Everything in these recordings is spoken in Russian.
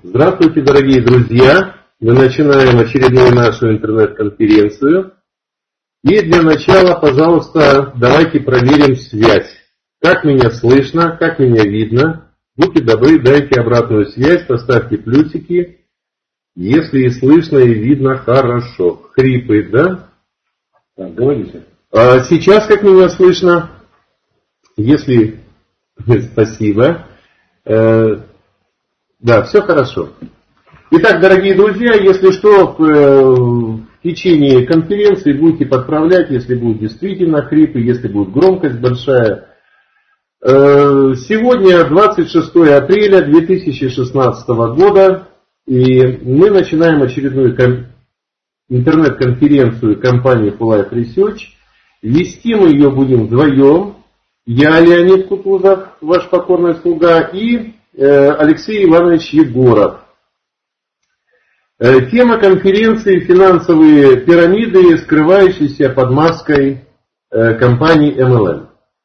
Здравствуйте, дорогие друзья! Мы начинаем очередную нашу интернет-конференцию. И для начала, пожалуйста, давайте проверим связь. Как меня слышно, как меня видно. Будьте добры, дайте обратную связь, поставьте плюсики. Если и слышно, и видно хорошо. Хрипает, да? Так, говорите. Сейчас как меня слышно? Если... Спасибо. Да, все хорошо. Итак, дорогие друзья, если что, в течение конференции будете подправлять, если будет действительно хрипы, если будет громкость большая. Сегодня 26 апреля 2016 года, и мы начинаем очередную интернет-конференцию компании Full Life Research. Вести мы ее будем вдвоем. Я, Леонид Кутузов, ваш покорный слуга, и Алексей Иванович Егоров. Тема конференции «Финансовые пирамиды, скрывающиеся под маской компании MLM».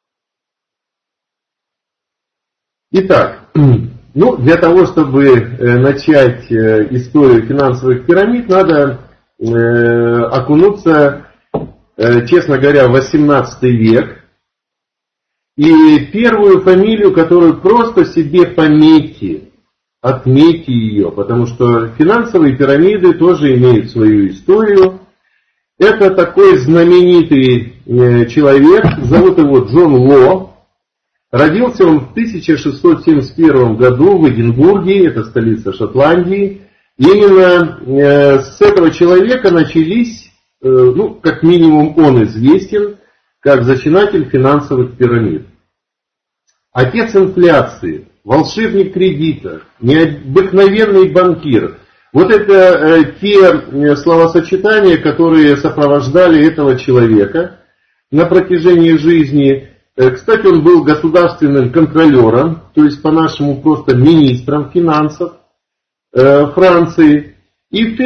Итак, для того, чтобы начать историю финансовых пирамид, надо окунуться, честно говоря, в 18 век. И первую фамилию, которую просто себе пометьте, отметьте ее, потому что финансовые пирамиды тоже имеют свою историю. Это такой знаменитый человек, зовут его Джон Ло. Родился он в 1671 году в Эдинбурге, это столица Шотландии. Именно с этого человека начались, как минимум он известен, как зачинатель финансовых пирамид. Отец инфляции, волшебник кредита, необыкновенный банкир. Вот это те словосочетания, которые сопровождали этого человека на протяжении жизни. Кстати, он был государственным контролером, то есть по-нашему просто министром финансов Франции. И в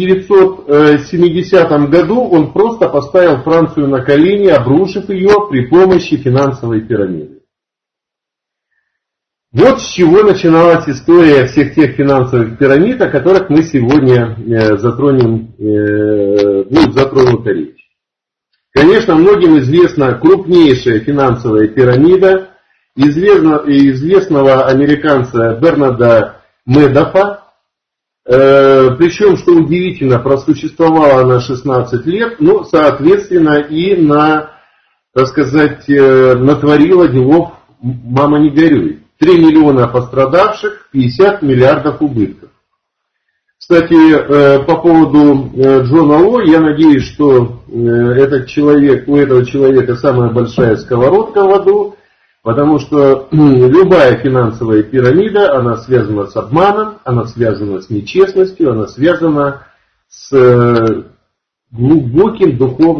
1970 году он просто поставил Францию на колени, обрушив ее при помощи финансовой пирамиды. Вот с чего начиналась история всех тех финансовых пирамид, о которых мы сегодня будет затронута речь. Конечно, многим известна крупнейшая финансовая пирамида известного американца Бернарда Медофа. Причем, что удивительно, просуществовала она 16 лет, соответственно, и натворила делов, мама не горюй. 3 миллиона пострадавших, 50 миллиардов убытков. Кстати, по поводу Джона Ло, я надеюсь, что у этого человека самая большая сковородка в аду, потому что любая финансовая пирамида, она связана с обманом, она связана с нечестностью, она связана с глубокими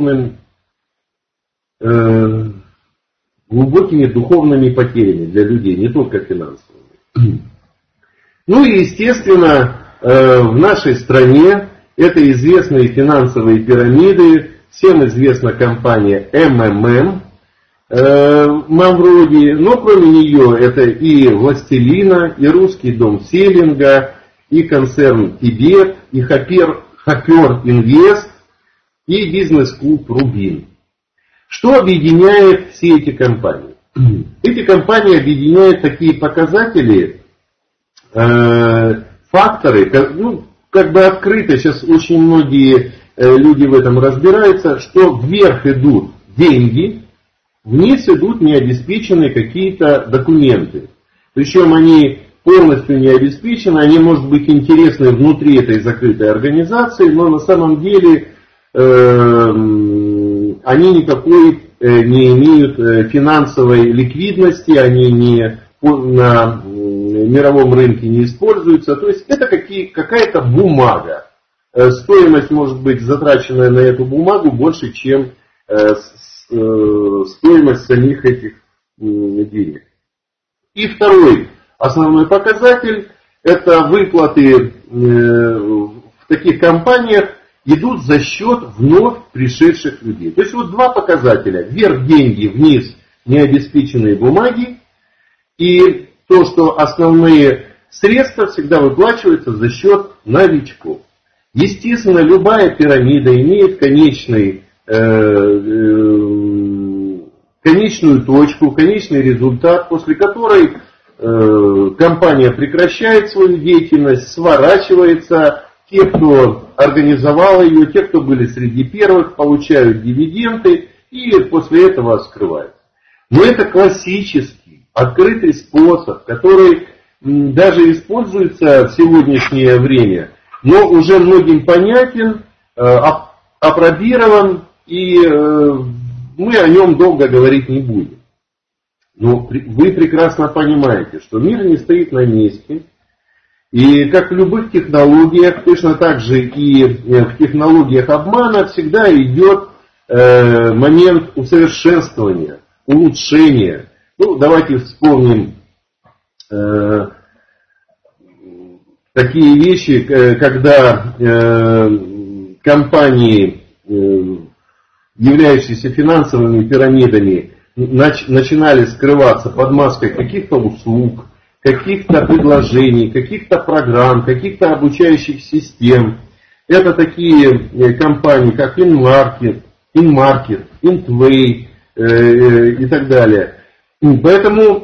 духовными потерями для людей, не только финансовыми. И естественно, в нашей стране это известные финансовые пирамиды, всем известна компания МММ, Мавроди, но кроме нее это и Властелина, и Русский дом Селлинга, и концерн Тибет, и Хопер Инвест, и бизнес-клуб Рубин. Что объединяет все эти компании? Эти компании объединяют такие показатели, факторы, открыто, сейчас очень многие люди в этом разбираются, что вверх идут деньги, вниз идут необеспеченные какие-то документы. Причем они полностью не обеспечены, они, может быть, интересны внутри этой закрытой организации, но на самом деле они никакой не имеют финансовой ликвидности, они на мировом рынке не используются. То есть это какая-то бумага. Стоимость может быть затраченная на эту бумагу больше, чем стоимость самих этих денег. И второй основной показатель – это выплаты в таких компаниях идут за счет вновь пришедших людей. То есть вот два показателя. Вверх деньги, вниз необеспеченные бумаги. И то, что основные средства всегда выплачиваются за счет новичков. Естественно, любая пирамида имеет конечную точку, конечный результат, после которой компания прекращает свою деятельность, сворачивается. Те, кто организовал ее, те, кто были среди первых, получают дивиденды и после этого скрываются. Но это классический, открытый способ, который даже используется в сегодняшнее время, но уже многим понятен, апробирован, и мы о нем долго говорить не будем. Но вы прекрасно понимаете, что мир не стоит на месте. И как в любых технологиях, точно так же и в технологиях обмана всегда идет момент усовершенствования, улучшения. Ну, давайте вспомним такие вещи, когда компании, являющиеся финансовыми пирамидами, начинали скрываться под маской каких-то услуг, каких-то предложений, каких-то программ, каких-то обучающих систем. Это такие компании, как InMarket, Intway и так далее. Поэтому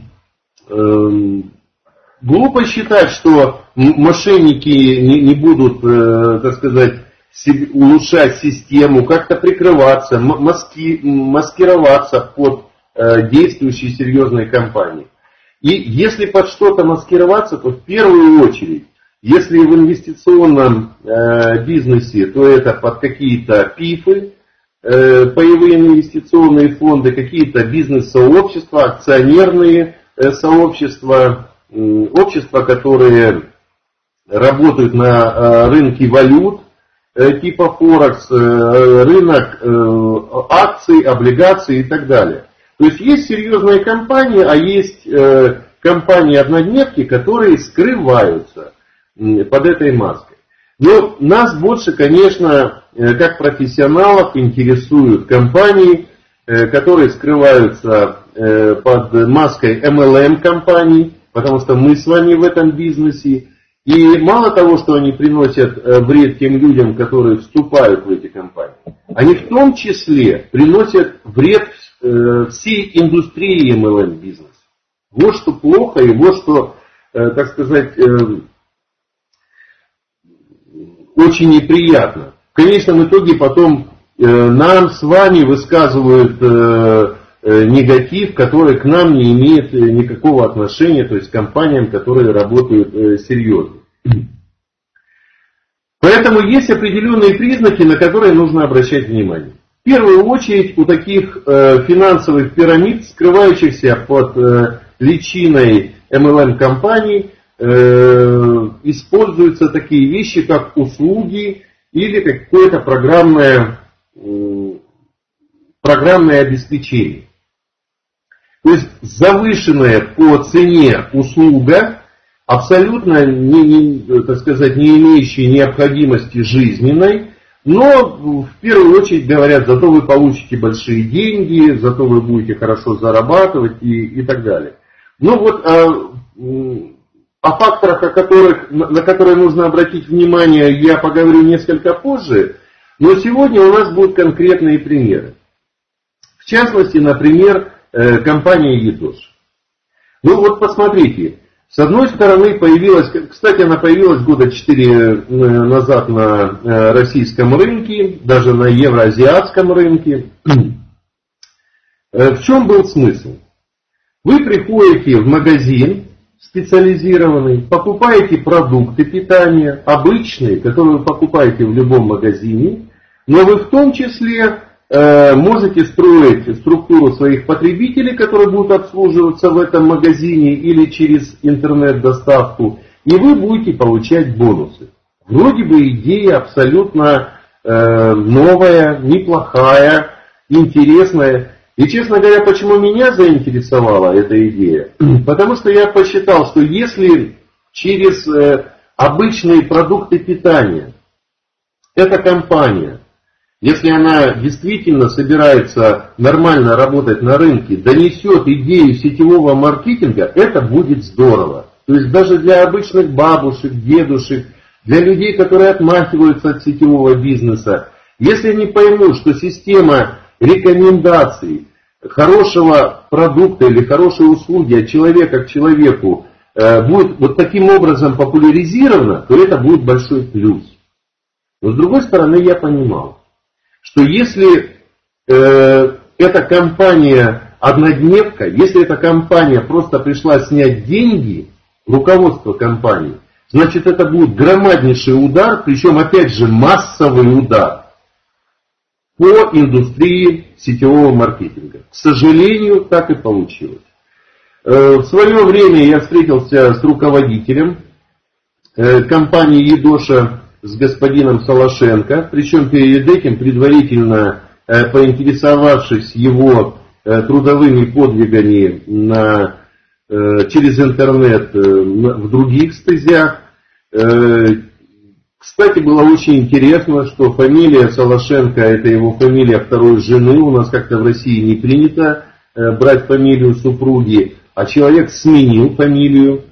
глупо считать, что мошенники не будут, так сказать, улучшать систему, как-то прикрываться, маскироваться под действующие серьезные компании. И если под что-то маскироваться, то в первую очередь, если в инвестиционном бизнесе, то это под какие-то ПИФы, паевые инвестиционные фонды, какие-то бизнес-сообщества, акционерные сообщества, общества, которые работают на рынке валют, типа Форекс, рынок акций, облигаций и так далее. То есть серьезные компании, а есть компании-однодневки, которые скрываются под этой маской. Но нас больше, конечно, как профессионалов интересуют компании, которые скрываются под маской MLM-компаний, потому что мы с вами в этом бизнесе. И мало того, что они приносят вред тем людям, которые вступают в эти компании, они в том числе приносят вред всей индустрии MLM-бизнеса. Вот что плохо и вот что, так сказать, очень неприятно. В конечном итоге потом нам с вами высказывают негатив, который к нам не имеет никакого отношения, то есть к компаниям, которые работают серьезно. Поэтому есть определенные признаки, на которые нужно обращать внимание. В первую очередь у таких финансовых пирамид, скрывающихся под личиной MLM-компаний, используются такие вещи, как услуги или какое-то программное обеспечение. То есть завышенная по цене услуга, абсолютно так сказать, не имеющая необходимости жизненной, но в первую очередь говорят, зато вы получите большие деньги, зато вы будете хорошо зарабатывать и так далее. Но вот о факторах, на которые нужно обратить внимание, я поговорю несколько позже, но сегодня у нас будут конкретные примеры. В частности, например, компания Едош. Ну вот посмотрите, с одной стороны появилась, кстати, она появилась года 4 назад на российском рынке, даже на евроазиатском рынке. В чем был смысл? Вы приходите в магазин специализированный, покупаете продукты питания, обычные, которые вы покупаете в любом магазине, но вы в том числе можете строить структуру своих потребителей, которые будут обслуживаться в этом магазине или через интернет-доставку, и вы будете получать бонусы. Вроде бы идея абсолютно новая, неплохая, интересная. И, честно говоря, почему меня заинтересовала эта идея? Потому что я посчитал, что если через обычные продукты питания эта компания, если она действительно собирается нормально работать на рынке, донесет идею сетевого маркетинга, это будет здорово. То То есть даже для обычных бабушек, дедушек, для людей, которые отмахиваются от сетевого бизнеса, если они поймут, что система рекомендаций хорошего продукта или хорошей услуги от человека к человеку будет вот таким образом популяризирована, то это будет большой плюс. Но с другой стороны, я понимал, что если эта компания однодневка, если эта компания просто пришла снять деньги, руководство компании, значит это будет громаднейший удар, причем опять же массовый удар по индустрии сетевого маркетинга. К сожалению, так и получилось. В свое время я встретился с руководителем компании Едоша, с господином Солошенко, причем перед этим предварительно поинтересовавшись его трудовыми подвигами через интернет в других стезях. Кстати, было очень интересно, что фамилия Солошенко — это его фамилия второй жены. У нас как-то в России не принято брать фамилию супруги, а человек сменил фамилию.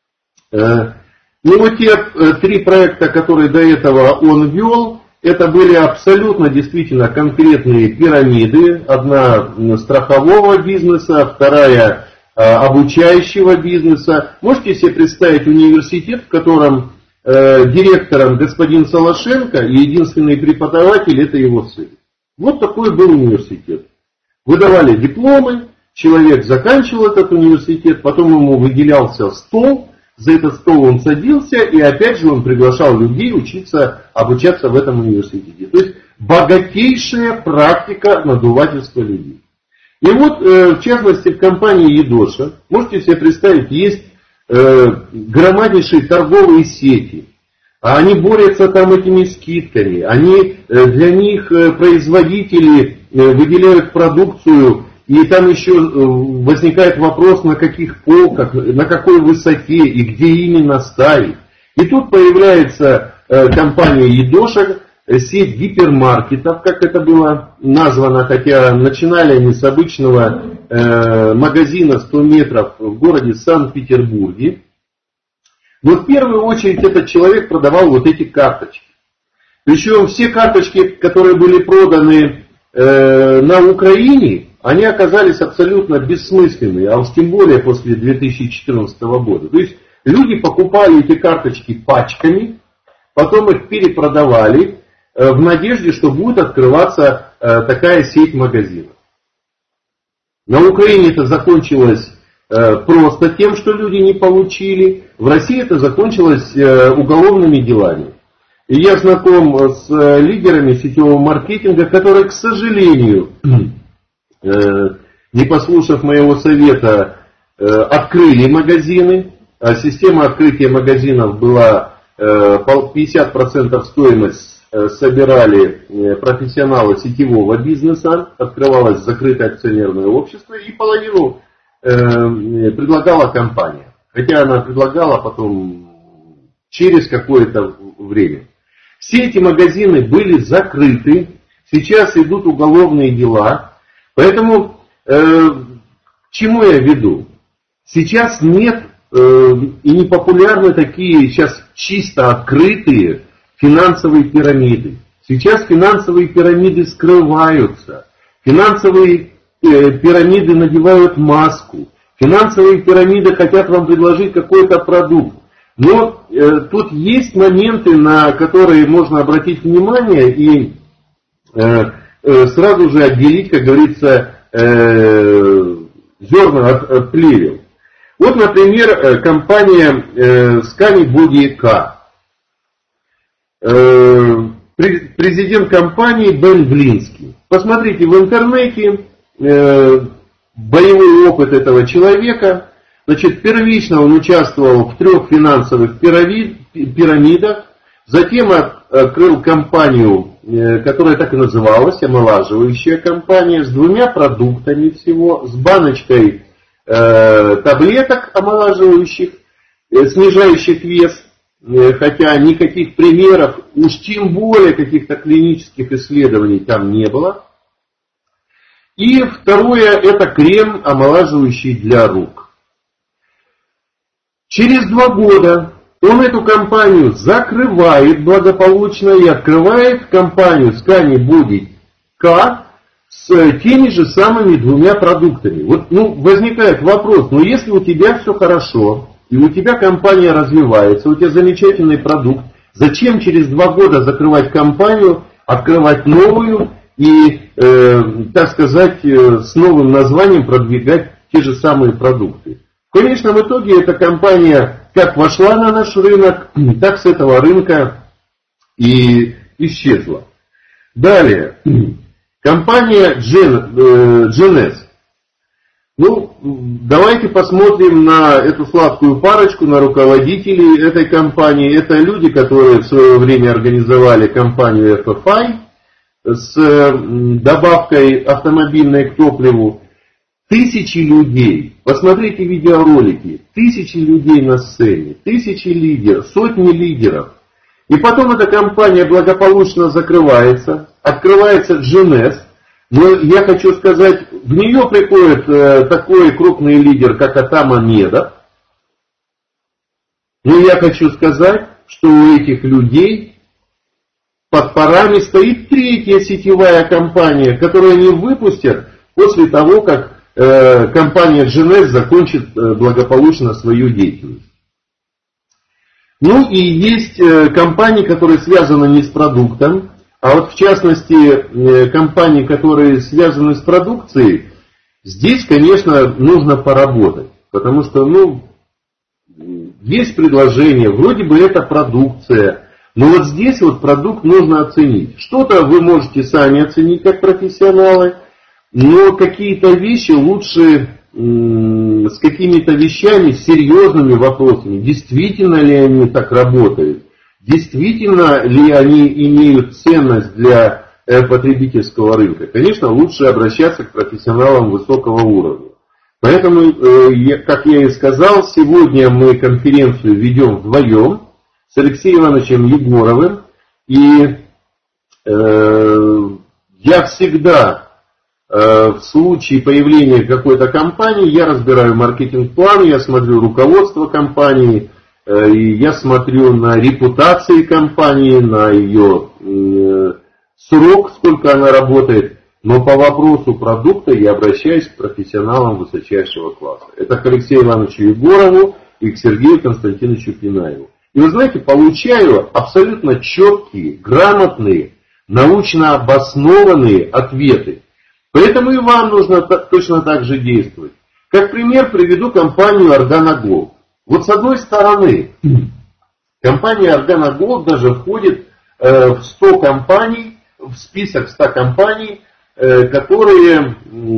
Ну вот те 3 проекта, которые до этого он вел, это были абсолютно действительно конкретные пирамиды. Одна страхового бизнеса, вторая обучающего бизнеса. Можете себе представить университет, в котором директором господин Солошенко и единственный преподаватель — это его сын. Вот такой был университет. Выдавали дипломы, человек заканчивал этот университет, потом ему выделялся стол, за этот стол он садился, и опять же он приглашал людей обучаться в этом университете. То есть богатейшая практика надувательства людей. И вот, в частности, в компании Едоша, можете себе представить, есть громаднейшие торговые сети. Они борются там этими скидками. Для них производители выделяют продукцию, и там еще возникает вопрос, на каких полках, на какой высоте и где именно ставить. И тут появляется компания Едоша, сеть гипермаркетов, как это было названо, хотя начинали они с обычного магазина 100 метров в городе Санкт-Петербурге. Но в первую очередь этот человек продавал вот эти карточки. Причем все карточки, которые были проданы на Украине, они оказались абсолютно бессмысленные, а уж тем более после 2014 года. То есть люди покупали эти карточки пачками, потом их перепродавали в надежде, что будет открываться такая сеть магазинов. На Украине это закончилось просто тем, что люди не получили. В России это закончилось уголовными делами. И я знаком с лидерами сетевого маркетинга, которые, к сожалению, не послушав моего совета, открыли магазины. А система открытия магазинов была 50% стоимость собирали профессионалы сетевого бизнеса, открывалось закрытое акционерное общество, и половину предлагала компания. Хотя она предлагала потом через какое-то время. Все эти магазины были закрыты, сейчас идут уголовные дела. Поэтому к чему я веду? Сейчас нет и не популярны такие сейчас чисто открытые финансовые пирамиды. Сейчас финансовые пирамиды скрываются. Финансовые пирамиды надевают маску. Финансовые пирамиды хотят вам предложить какой-то продукт. Но тут есть моменты, на которые можно обратить внимание и сразу же отделить, как говорится, зерна от плевел. Вот, например, компания Scani Body K. Президент компании Бен Глинский. Посмотрите в интернете боевой опыт этого человека. Значит, первично он участвовал в 3 финансовых пирамидах, затем открыл компанию, которая так и называлась, омолаживающая компания, с 2 продуктами всего, с баночкой таблеток омолаживающих, снижающих вес, хотя никаких примеров, уж тем более каких-то клинических исследований там не было. И второе, это крем, омолаживающий для рук. Через 2 года он эту компанию закрывает благополучно и открывает компанию Scani Body K с теми же самыми 2 продуктами. Вот, возникает вопрос, если у тебя все хорошо, и у тебя компания развивается, у тебя замечательный продукт, зачем через 2 года закрывать компанию, открывать новую и, так сказать, с новым названием продвигать те же самые продукты? В конечном итоге эта компания как вошла на наш рынок, так с этого рынка и исчезла. Далее, компания GNS. Давайте посмотрим на эту сладкую парочку, на руководителей этой компании. Это люди, которые в свое время организовали компанию FFI с добавкой автомобильной к топливу. Тысячи людей, посмотрите видеоролики, тысячи людей на сцене, тысячи лидеров, сотни лидеров. И потом эта компания благополучно закрывается, открывается GNS. Но я хочу сказать, в нее приходит такой крупный лидер, как Атама Медов. Но я хочу сказать, что у этих людей под парами стоит 3-я сетевая компания, которую они выпустят после того, как компания GNS закончит благополучно свою деятельность. И есть компании, которые связаны не с продуктом, а вот в частности компании, которые связаны с продукцией, здесь, конечно, нужно поработать. Потому что, есть предложение, вроде бы это продукция, но вот здесь вот продукт нужно оценить. Что-то вы можете сами оценить как профессионалы, но какие-то вещи лучше с какими-то вещами, с серьезными вопросами, действительно ли они так работают, действительно ли они имеют ценность для потребительского рынка. Конечно, лучше обращаться к профессионалам высокого уровня. Поэтому, как я и сказал, сегодня мы конференцию ведем вдвоем с Алексеем Ивановичем Егоровым. И я всегда в случае появления какой-то компании, я разбираю маркетинг-план, я смотрю руководство компании, и я смотрю на репутации компании, на ее срок, сколько она работает. Но по вопросу продукта я обращаюсь к профессионалам высочайшего класса. Это к Алексею Ивановичу Егорову и к Сергею Константиновичу Пинаеву. И вы знаете, получаю абсолютно четкие, грамотные, научно обоснованные ответы. Поэтому и вам нужно точно так же действовать. Как пример приведу компанию Organa Gold. Вот с одной стороны, компания Organa Gold даже входит в 100 компаний, в список 100 компаний, которые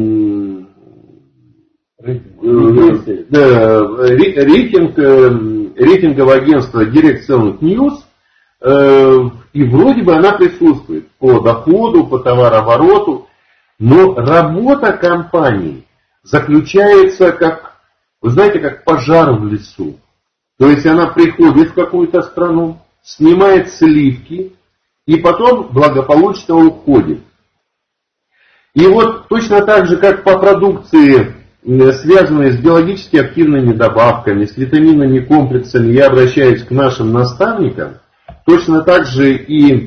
рейтинговое агентство Direct Selling News, и вроде бы она присутствует по доходу, по товарообороту. Но работа компании заключается, вы знаете, как пожар в лесу. То есть она приходит в какую-то страну, снимает сливки и потом благополучно уходит. И вот точно так же, как по продукции, связанной с биологически активными добавками, с витаминными комплексами, я обращаюсь к нашим наставникам, точно так же и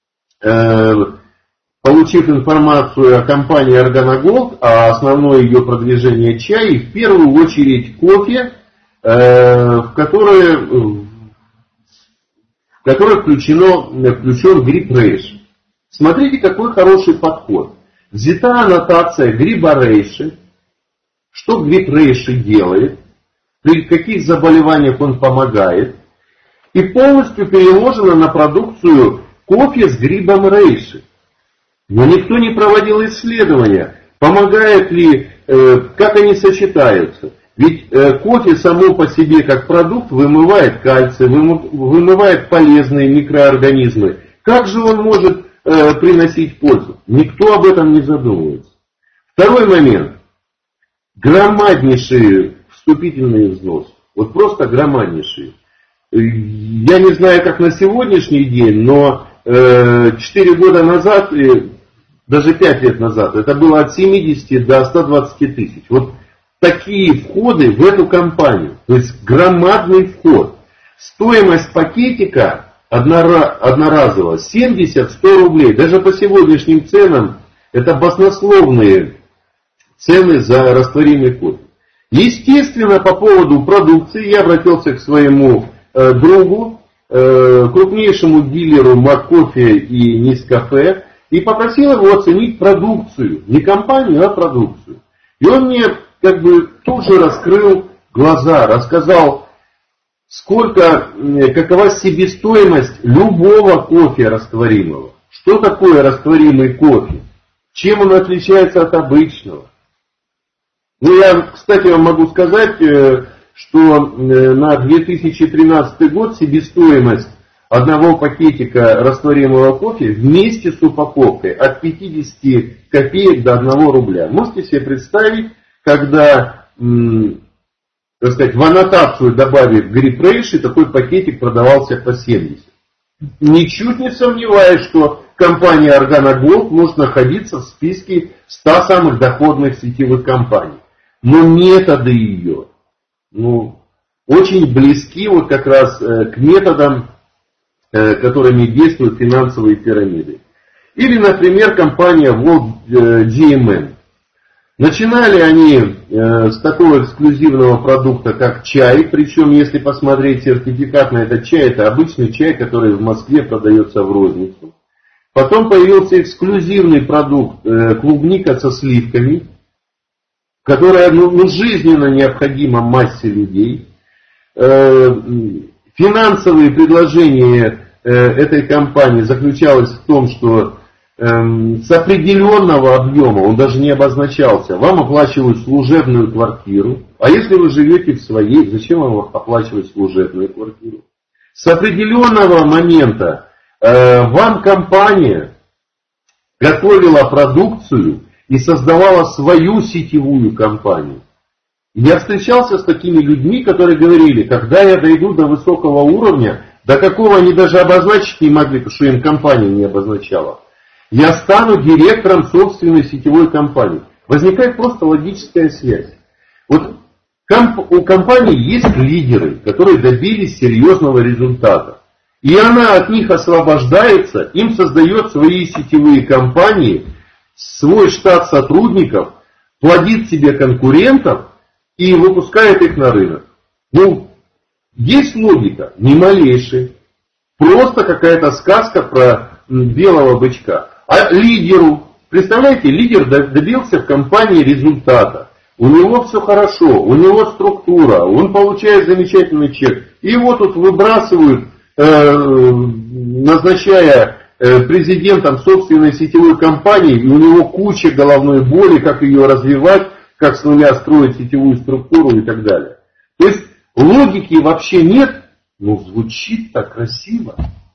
получив информацию о компании Organa Gold, а основное ее продвижение чай, и в первую очередь кофе, в который включен гриб рейши. Смотрите, какой хороший подход. Взята аннотация гриба рейши, что гриб рейши делает, при каких заболеваниях он помогает, и полностью переложено на продукцию кофе с грибом рейши. Но никто не проводил исследования, помогает ли, как они сочетаются. Ведь кофе само по себе как продукт вымывает кальций, вымывает полезные микроорганизмы. Как же он может приносить пользу? Никто об этом не задумывается. Второй момент. Громаднейшие вступительные взносы. Вот просто громаднейшие. Я не знаю, как на сегодняшний день, но 4 года назад, даже 5 лет назад, это было от 70 до 120 тысяч. Вот такие входы в эту компанию. То есть громадный вход. Стоимость пакетика одноразового 70-100 рублей. Даже по сегодняшним ценам это баснословные цены за растворимый кофе. Естественно, по поводу продукции я обратился к своему другу, крупнейшему дилеру Маккофе и Нескафе, и попросил его оценить продукцию. Не компанию, а продукцию. И он мне тут же раскрыл глаза, рассказал, какова себестоимость любого кофе растворимого. Что такое растворимый кофе? Чем он отличается от обычного? Я, кстати, вам могу сказать, что на 2013 год себестоимость одного пакетика растворимого кофе вместе с упаковкой от 50 копеек до 1 рубля. Можете себе представить, когда, так сказать, в аннотацию добавив грипп-рейш, и такой пакетик продавался по 70. Ничуть не сомневаюсь, что компания Organogold может находиться в списке 100 самых доходных сетевых компаний. Но методы ее очень близки как раз к методам, которыми действуют финансовые пирамиды. Или, например, компания GMM. Начинали они с такого эксклюзивного продукта, как чай. Причем, если посмотреть сертификат на этот чай, это обычный чай, который в Москве продается в розницу. Потом появился эксклюзивный продукт клубника со сливками, которая жизненно необходима массе людей. Финансовые предложения этой компании заключалось в том, что с определенного объема, он даже не обозначался, вам оплачивают служебную квартиру. А если вы живете в своей, зачем вам оплачивать служебную квартиру? С определенного момента вам компания готовила продукцию и создавала свою сетевую компанию. Я встречался с такими людьми, которые говорили, когда я дойду до высокого уровня, до какого они даже обозначить не могли, потому что им компания не обозначала, я стану директором собственной сетевой компании. Возникает просто логическая связь. У компании есть лидеры, которые добились серьезного результата. И она от них освобождается, им создает свои сетевые компании, свой штат сотрудников, плодит себе конкурентов и выпускает их на рынок. Есть логика, ни малейшей. Просто какая-то сказка про белого бычка. А лидеру, представляете, лидер добился в компании результата. У него все хорошо, у него структура, он получает замечательный чек. И его тут выбрасывают, назначая президентом собственной сетевой компании, и у него куча головной боли, как ее развивать, как с нуля строить сетевую структуру и так далее. То есть логики вообще нет, но звучит так красиво.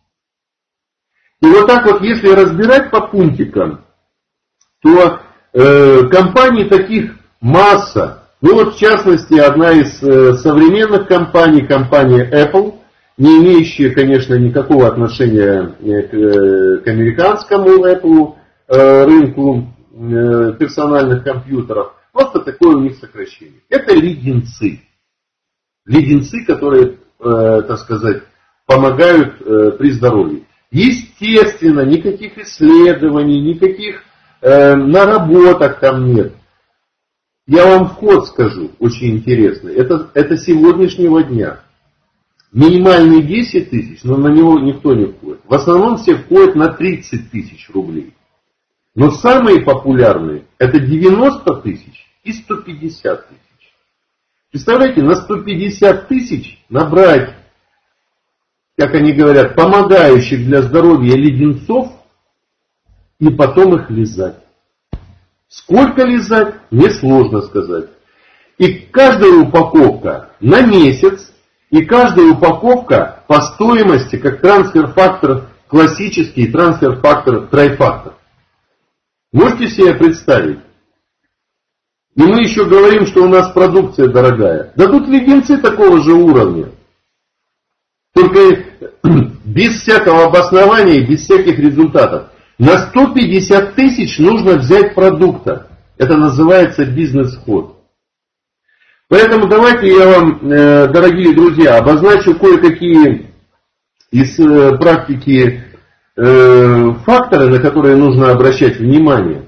И если разбирать по пунктикам, то компаний таких масса. В частности, одна из современных компаний, компания Apple, не имеющая, конечно, никакого отношения к американскому Apple рынку персональных компьютеров, просто такое у них сокращение. Это леденцы. Леденцы, которые, так сказать, помогают при здоровье. Естественно, никаких исследований, никаких наработок там нет. Я вам вход скажу, очень интересный. Это сегодняшнего дня. Минимальный 10 тысяч, но на него никто не входит. В основном все входят на 30 тысяч рублей. Но самые популярные это 90 тысяч и 150 тысяч. Представляете, на 150 тысяч набрать, как они говорят, помогающих для здоровья леденцов и потом их лизать. Сколько лизать, мне сложно сказать. И каждая упаковка на месяц, и каждая упаковка по стоимости, как трансфер-фактор классический, трансфер-фактор трайфактор. Можете себе представить? И мы еще говорим, что у нас продукция дорогая. Да тут леденцы такого же уровня. Только без всякого обоснования, без всяких результатов. На 150 тысяч нужно взять продукта. Это называется бизнес-ход. Поэтому давайте я вам, дорогие друзья, обозначу кое-какие из практики факторы, на которые нужно обращать внимание,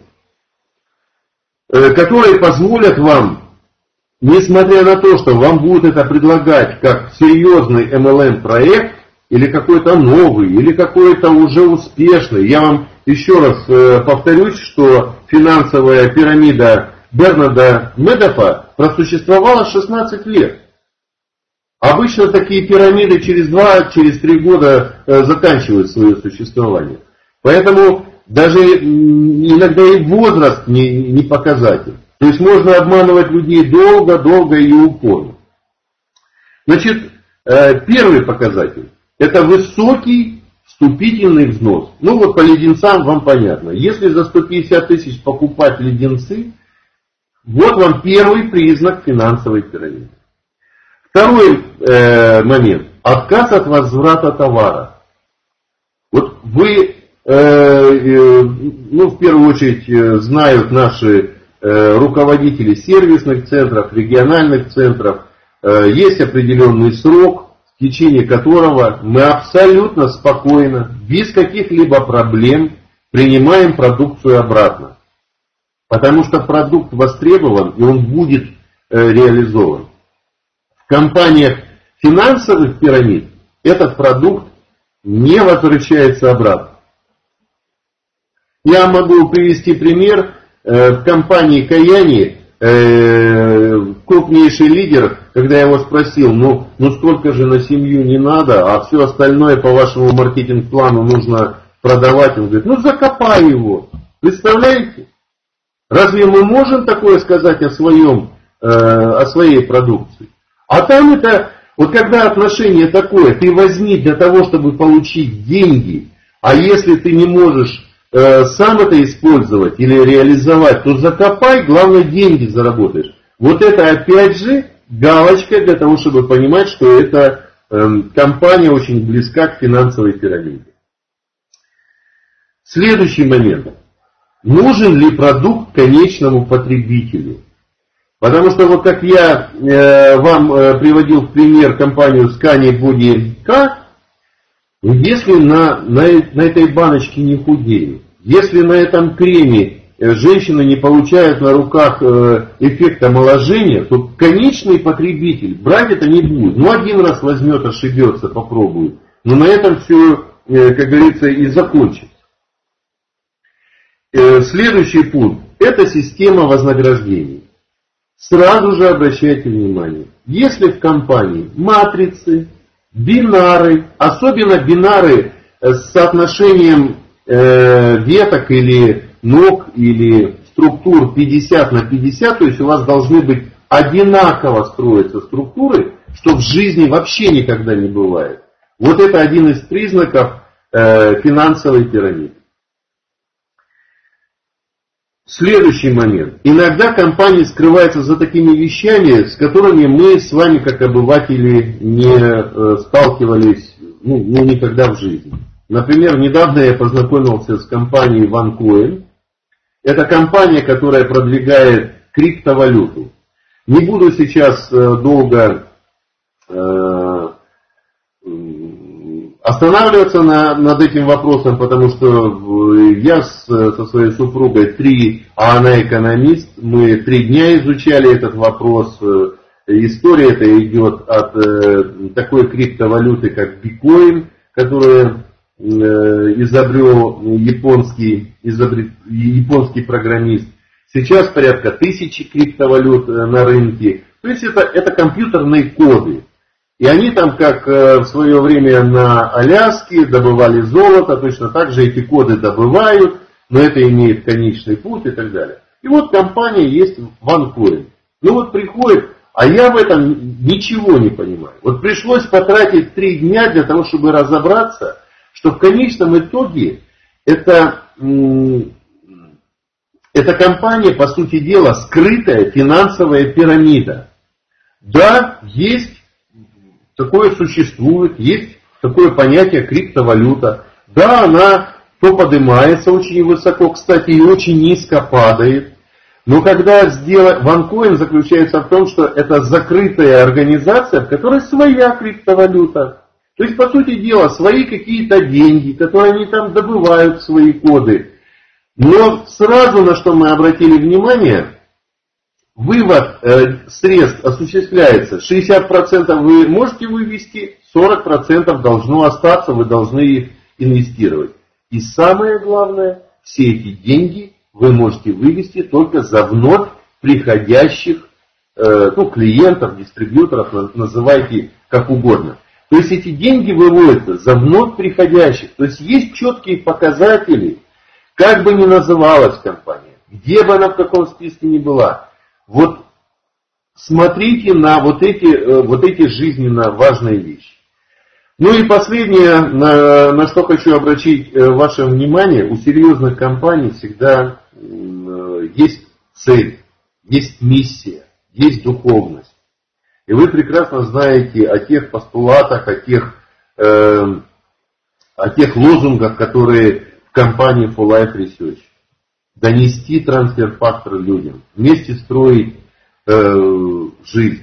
которые позволят вам, несмотря на то, что вам будут это предлагать как серьезный MLM-проект, или какой-то новый, или какой-то уже успешный. Я вам еще раз повторюсь, что финансовая пирамида Бернарда Медофа просуществовала 16 лет. Обычно такие пирамиды через 2-3 года заканчивают свое существование. Поэтому даже иногда и возраст не показатель. То есть можно обманывать людей долго и упорно. Значит, первый показатель – это высокий вступительный взнос. Ну вот по леденцам вам понятно. Если за 150 тысяч покупать леденцы, вот вам первый признак финансовой пирамиды. Второй момент – отказ от возврата товара. Вот вы, в первую очередь, знают наши руководители сервисных центров, региональных центров, есть определенный срок, в течение которого мы абсолютно спокойно, без каких-либо проблем принимаем продукцию обратно. Потому что продукт востребован и он будет реализован. В компаниях финансовых пирамид этот продукт не возвращается обратно. Я могу привести пример. В компании Каяни крупнейший лидер, когда я его спросил, ну сколько же на семью не надо, а все остальное по вашему маркетинг-плану нужно продавать, он говорит, закопай его. Представляете? Разве мы можем такое сказать о своей продукции? А там это, вот когда отношение такое, ты возьми для того, чтобы получить деньги, а если ты не можешь сам это использовать или реализовать, то закопай, главное деньги заработаешь. Вот это опять же галочка для того, чтобы понимать, что эта компания очень близка к финансовой пирамиде. Следующий момент. Нужен ли продукт конечному потребителю? Потому что вот как я вам приводил в пример компанию Scani Body K, если на этой баночке не худеют, если на этом креме женщины не получают на руках эффект омоложения, то конечный потребитель брать это не будет. Один раз возьмет, ошибется, попробует. Но на этом все, как говорится, и закончится. Следующий пункт – это система вознаграждений. Сразу же обращайте внимание, если в компании матрицы, бинары, особенно бинары с соотношением веток или ног или структур 50/50, то есть у вас должны быть одинаково строиться структуры, что в жизни вообще никогда не бывает. Вот это один из признаков финансовой пирамиды. Следующий момент. Иногда компании скрываются за такими вещами, с которыми мы с вами, как обыватели, не сталкивались никогда в жизни. Например, недавно я познакомился с компанией OneCoin. Это компания, которая продвигает криптовалюту. Не буду сейчас долго останавливаться над этим вопросом, потому что я со своей супругой а она экономист, мы 3 дня изучали этот вопрос. История эта идет от такой криптовалюты, как биткоин, которую изобрел японский программист. Сейчас порядка 1000 криптовалют на рынке. То есть это компьютерные коды. И они там, как в свое время на Аляске, добывали золото, точно так же эти коды добывают, но это имеет конечный путь и так далее. И вот компания есть OneCoin. Приходит, а я в этом ничего не понимаю. Вот пришлось потратить 3 дня для того, чтобы разобраться, что в конечном итоге эта компания, по сути дела, скрытая финансовая пирамида. Да, такое существует, есть такое понятие криптовалюта. Да, она то поднимается очень высоко, кстати, и очень низко падает. Но когда OneCoin заключается в том, что это закрытая организация, в которой своя криптовалюта. То есть, по сути дела, свои какие-то деньги, которые они там добывают, свои коды. Но сразу, на что мы обратили внимание, вывод средств осуществляется. 60% вы можете вывести, 40% должно остаться, вы должны их инвестировать. И самое главное, все эти деньги вы можете вывести только за вновь приходящих клиентов, дистрибьюторов, называйте как угодно. То есть эти деньги выводятся за вновь приходящих. То есть есть четкие показатели, как бы ни называлась компания, где бы она в каком списке ни была. Вот смотрите на вот эти жизненно важные вещи. Ну и последнее, на что хочу обратить ваше внимание, у серьезных компаний всегда есть цель, есть миссия, есть духовность. И вы прекрасно знаете о тех постулатах, о тех лозунгах, которые в компании For Life Research. Донести трансфер-фактор людям, вместе строить жизнь.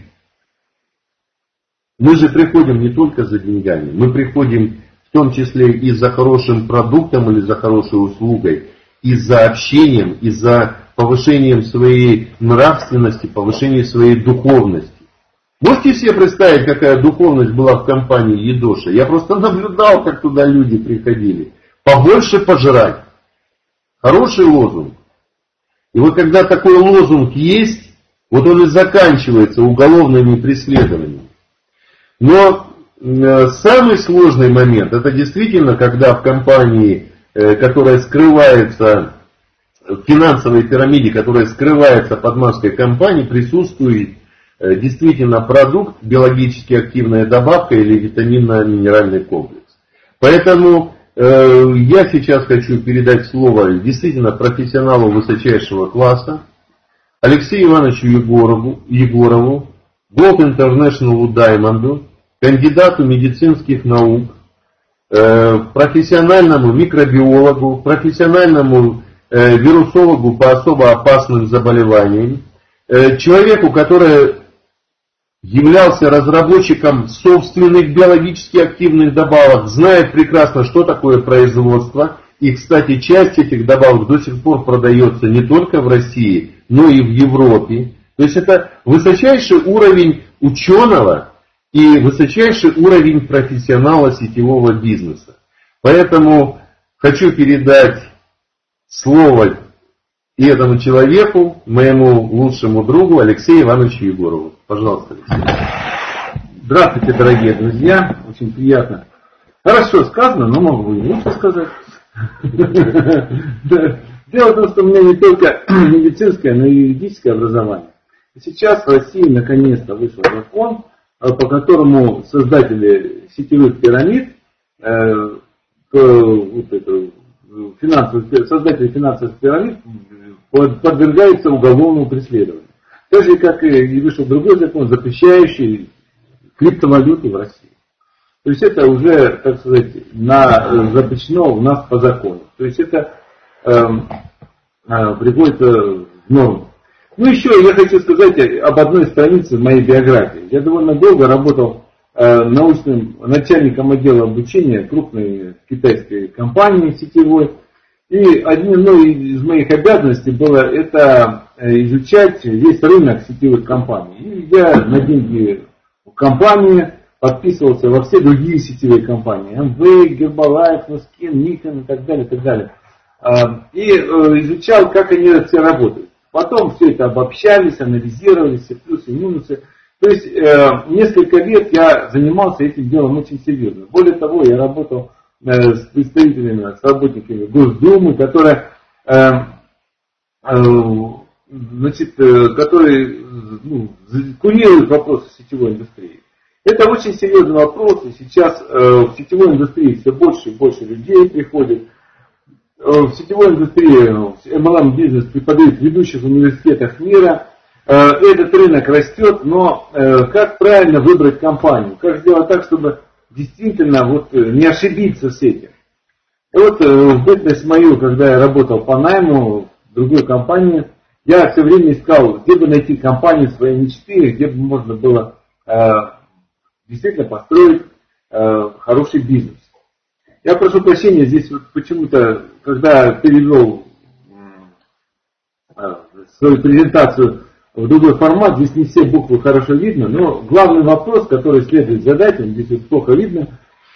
Мы же приходим не только за деньгами, мы приходим в том числе и за хорошим продуктом или за хорошей услугой, и за общением, и за повышением своей нравственности, повышением своей духовности. Можете себе представить, какая духовность была в компании Едоша? Я просто наблюдал, как туда люди приходили. Побольше пожрать. Хороший лозунг. И вот когда такой лозунг есть, вот он и заканчивается уголовными преследованиями. Но самый сложный момент, это действительно, когда в компании, которая скрывается, в финансовой пирамиде, которая скрывается под маской компании, присутствует действительно продукт, биологически активная добавка или витаминно-минеральный комплекс. Поэтому я сейчас хочу передать слово действительно профессионалу высочайшего класса, Алексею Ивановичу Егорову, Gold International Diamond, кандидату медицинских наук, профессиональному микробиологу, профессиональному вирусологу по особо опасным заболеваниям, человеку, который являлся разработчиком собственных биологически активных добавок, знает прекрасно, что такое производство. И, кстати, часть этих добавок до сих пор продается не только в России, но и в Европе. То есть это высочайший уровень ученого и высочайший уровень профессионала сетевого бизнеса. Поэтому хочу передать слово и этому человеку, моему лучшему другу Алексею Ивановичу Егорову. Пожалуйста, Алексей. Здравствуйте, дорогие друзья. Очень приятно. Хорошо сказано, но могу и лучше сказать. Дело в том, что у меня не только медицинское, но и юридическое образование. Сейчас в России наконец-то вышел закон, по которому создатели сетевых пирамид, создатели финансовых пирамид подвергаются уголовному преследованию. Так же, как и вышел другой закон, запрещающий криптовалюту в России. То есть это уже, так сказать, запрещено у нас по закону. То есть это приводит в норму. Ну еще я хочу сказать об одной странице моей биографии. Я довольно долго работал научным начальником отдела обучения крупной китайской компании сетевой. И одной из моих обязанностей было это изучать весь рынок сетевых компаний. И я на деньги компании подписывался во все другие сетевые компании. МВ, Гербалайф, Носкин, Никон и так далее, и так далее. И изучал, как они все работают. Потом все это обобщались, анализировали, все плюсы и минусы. То есть несколько лет я занимался этим делом очень серьезно. Более того, я работал с представителями, с работниками Госдумы, которые курируют вопросы сетевой индустрии. Это очень серьезный вопрос, и сейчас в сетевой индустрии все больше и больше людей приходит. В сетевой индустрии MLM бизнес преподают в ведущих университетах мира. Этот рынок растет, но как правильно выбрать компанию? Как сделать так, чтобы действительно не ошибиться с этим? И в бытность мою, когда я работал по найму в другой компании, Я все время искал, где бы найти компанию своей мечты, где бы можно было действительно построить хороший бизнес. Я прошу прощения, здесь вот почему-то, когда перевел свою презентацию в другой формат, здесь не все буквы хорошо видно, но главный вопрос, который следует задать, здесь вот плохо видно,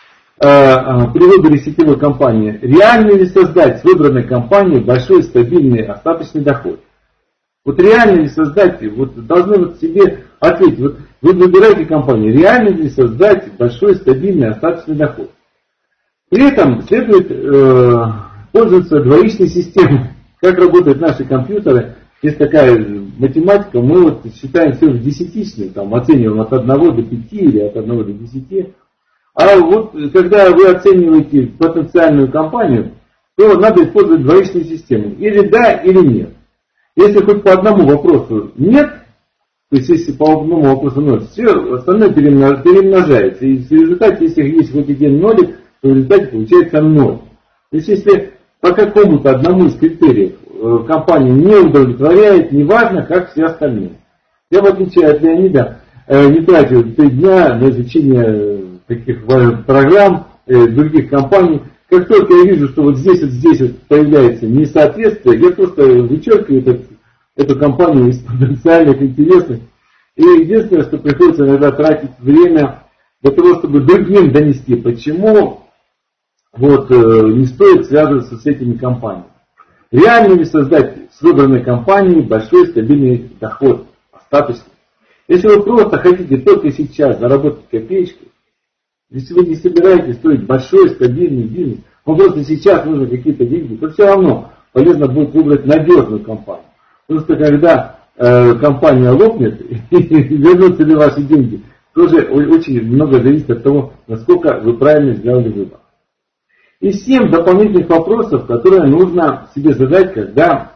при выборе сетевой компании, реально ли создать с выбранной компанией большой, стабильный, остаточный доход? Вот реально ли создать, вот должны вот себе ответить, вот вы выбираете компанию, реально ли создать большой, стабильный, остаточный доход? При этом следует пользоваться двоичной системой. Как работают наши компьютеры, есть такая математика, мы вот считаем все в десятичные, там оцениваем от 1 до 5 или от 1 до 10. А вот когда вы оцениваете потенциальную компанию, то надо использовать двоичную систему. Или да, или нет. Если хоть по одному вопросу нет, то есть если по одному вопросу 0, все остальное перемножается. И в результате, если есть хоть один нолик, то в результате получается 0. То есть если по какому-то одному из критериев компания не удовлетворяет, неважно, как все остальные. Я, в отличие от Леонида, не тратил 3 дня на изучение таких программ, других компаний. Как только я вижу, что вот здесь появляется несоответствие, я просто вычеркиваю эту компанию из потенциальных интересных. И единственное, что приходится иногда тратить время для того, чтобы другим донести, почему вот не стоит связываться с этими компаниями. Реально ли создать с выбранной компанией большой стабильный доход, остаточный? Если вы просто хотите только сейчас заработать копеечку, если вы не собираетесь строить большой стабильный бизнес, вам просто сейчас нужно какие-то деньги, то все равно полезно будет выбрать надежную компанию. Потому что когда компания лопнет и вернутся ли ваши деньги, тоже очень много зависит от того, насколько вы правильно сделали выбор. И 7 дополнительных вопросов, которые нужно себе задать, когда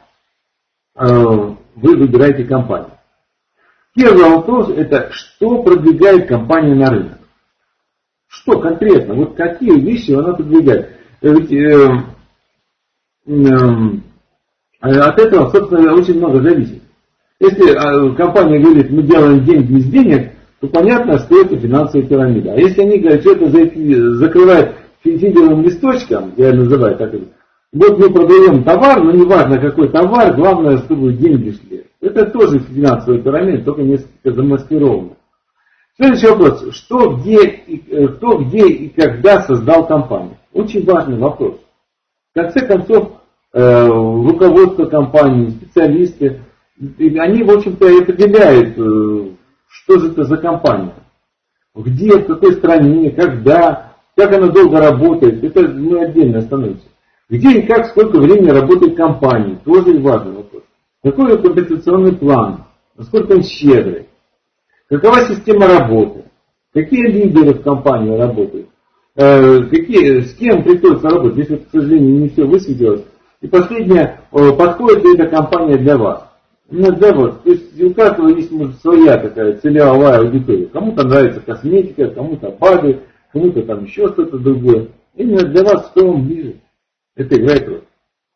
вы выбираете компанию. Первый вопрос – это что продвигает компания на рынок? Что конкретно? Вот какие вещи она продвигает? Ведь от этого, собственно, очень много зависит. Если компания говорит, мы делаем деньги из денег, то понятно, что это финансовая пирамида. А если они говорят, что это закрывает фидерным листочком, я называю так, вот мы продаем товар, но неважно какой товар, главное, чтобы деньги шли. Это тоже финансовая пирамида, только несколько замаскирована. Следующий вопрос. Кто, где и когда создал компанию? Очень важный вопрос. В конце концов, руководство компании, специалисты, они, в общем-то, и определяют, что же это за компания. Где, в какой стране, когда, как она долго работает. Это отдельно становится. Где и как, сколько времени работает компания. Тоже важный вопрос. Какой компенсационный план? Насколько он щедрый? Какова система работы? Какие лидеры в компании работают? С кем приходится работать? Здесь, вот, к сожалению, не все высветилось. И последнее, подходит ли эта компания для вас? Именно для вас. То есть у каждого есть, может, своя такая целевая аудитория. Кому-то нравится косметика, кому-то БАДы, кому-то там еще что-то другое. Именно для вас, что вам ближе. Это играет роль.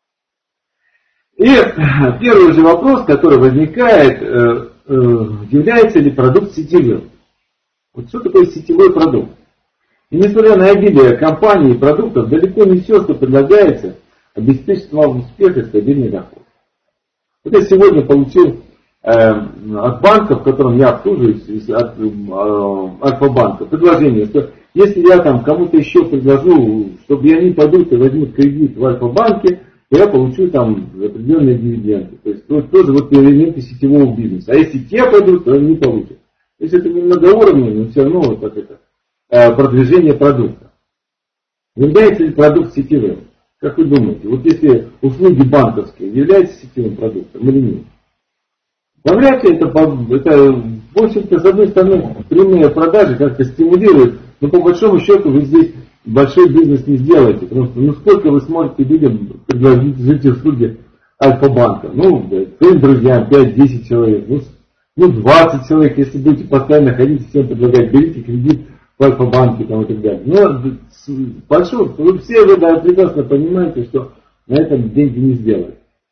И первый же вопрос, который возникает, является ли продукт сетевым? Вот что такое сетевой продукт? И несмотря на обилие компаний и продуктов, далеко не все, что предлагается, обеспечит вам успех и стабильный доход. Вот я сегодня получил от банка, в котором я обслуживаюсь, от Альфа-банка, предложение, что если я там кому-то еще предложу, чтобы они пойдут и возьмут кредит в Альфа-банке, то я получу там определенные дивиденды. То есть тоже вот элементы сетевого бизнеса. А если те пойдут, то они не получат. То есть это не многоуровневое, но все равно вот как это продвижение продукта. Является ли продукт сетевым? Как вы думаете, вот если услуги банковские являются сетевым продуктом или нет? Вряд ли это, в общем-то, с одной стороны, прямые продажи как-то стимулируют, но по большому счету вы здесь большой бизнес не сделаете, потому что сколько вы сможете людям предложить эти услуги Альфа-банка? Своим друзьям 5-10 человек, 20 человек, если будете постоянно ходить, всем предлагать, берите кредит в Альфа-банке там, и так далее. Но большой, вы все прекрасно понимаете, что на этом деньги не сделают.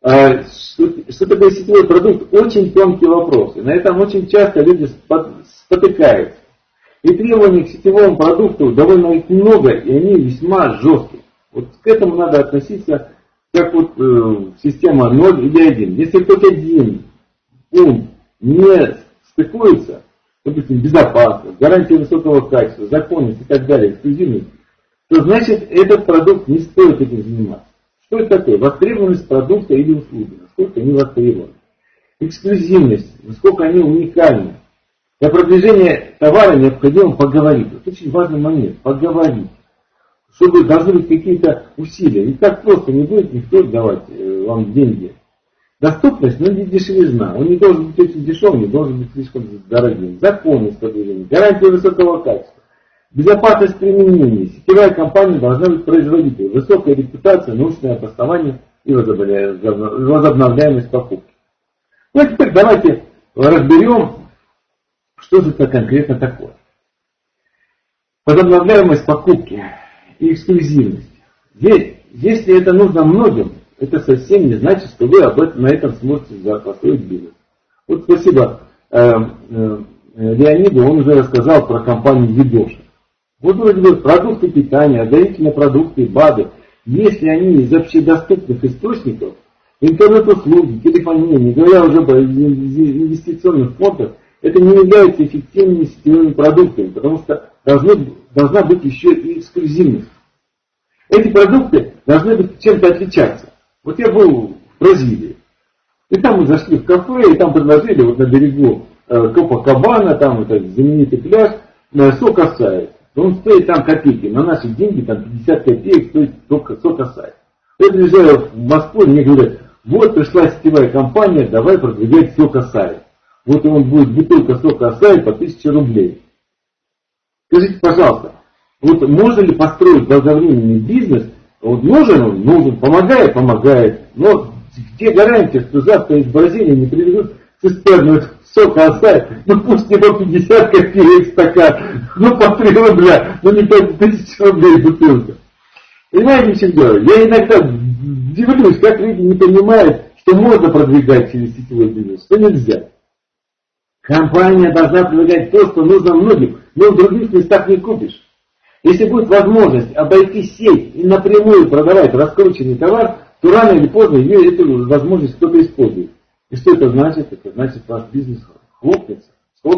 Что такое сетевой продукт? Очень тонкий вопрос. И на этом очень часто люди спотыкаются. И требований к сетевому продукту довольно их много, и они весьма жесткие. Вот к этому надо относиться как вот система 0 или 1. Если хоть один пункт не стыкуется, допустим, безопасность, гарантия высокого качества, законность и так далее, эксклюзивность, то значит этот продукт не стоит этим заниматься. Что это такое? Востребованность продукта или услуги, насколько они востребованы. Эксклюзивность, насколько они уникальны. Для продвижения товара необходимо поговорить. Это очень важный момент. Поговорить. Чтобы должны быть какие-то усилия. И так просто не будет никто давать вам деньги. Доступность, но не дешевизна. Он не должен быть очень дешевым, не должен быть слишком дорогим. Законность продвижения, гарантия высокого качества. Безопасность применения. Сетевая компания должна быть производителем. Высокая репутация, научное обоснование и возобновляемость покупки. Ну а теперь давайте разберем, что же это конкретно такое. Возобновляемость покупки и эксклюзивность. Если это нужно многим, это совсем не значит, что вы на этом сможете построить бизнес. Вот спасибо Леониду, он уже рассказал про компанию Едоша. Вот вроде бы продукты питания, доительные продукты, БАДы, если они из общедоступных источников, интернет-услуги, телефония, не говоря уже об инвестиционных фондах, это не является эффективными сетевыми продуктами, потому что должна быть еще и эксклюзивность. Эти продукты должны быть чем-то отличаться. Вот я был в Бразилии, и там мы зашли в кафе, и там предложили вот на берегу Копакабана, там этот знаменитый пляж, сок Асаи. Он стоит там копейки, на наши деньги там 50 копеек стоит только сок Асаи. Я приезжаю в Москву, и мне говорят, вот пришла сетевая компания, давай продвигать сок Асаи. Вот он будет бутылка сока Асаи по 1000 рублей. Скажите, пожалуйста, вот можно ли построить долговременный бизнес? Вот нужен он? Нужен. Помогает. Но где гарантия, что завтра из Бразилии не привезут цистерну сока Асаи? Ну пусть не по 50 копеек стакан, ну по 3 рубля, ну не по 1000 рублей бутылка. Понимаете, в чем дело? Я иногда удивлюсь, как люди не понимают, что можно продвигать через сетевой бизнес, что нельзя. Компания должна предлагать то, что нужно многим, но в других местах не купишь. Если будет возможность обойти сеть и напрямую продавать раскрученный товар, то рано или поздно эту возможность кто-то использует. И что это значит? Это значит, ваш бизнес хлопнется.